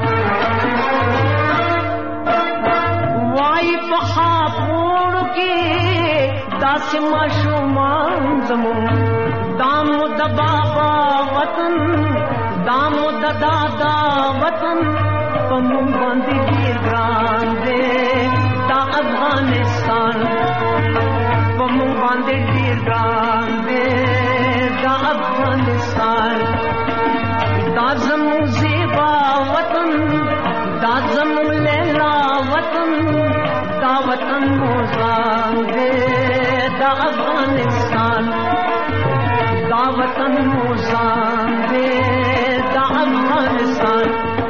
وای په خاپوړو کې داسې ماشومان زمون دامو د بابا وطن دامو د دادا وطن په مونږ باندې ډېر ګران دی دا افغانستان په مونږ باندې ډېر ګران دی دا افغانستان دا زموږ زیبا وطن دا زموږ لیلا وطن دا وطن موزان دی دا افغانستان دا وطن موزان دی دا افغانستان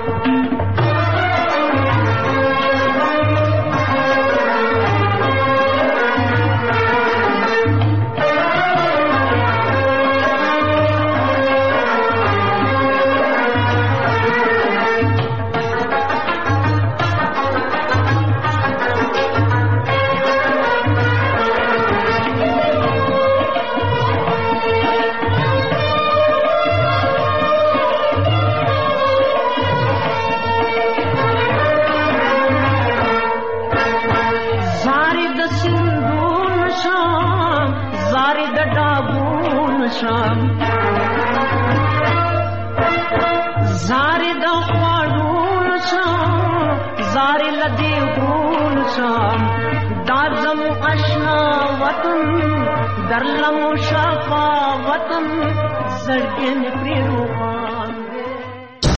زاري د خوړون شام زاري لدی ګون شام دا زمو آشنا وطن درلمو شفا وطن زړګې مې پرې روان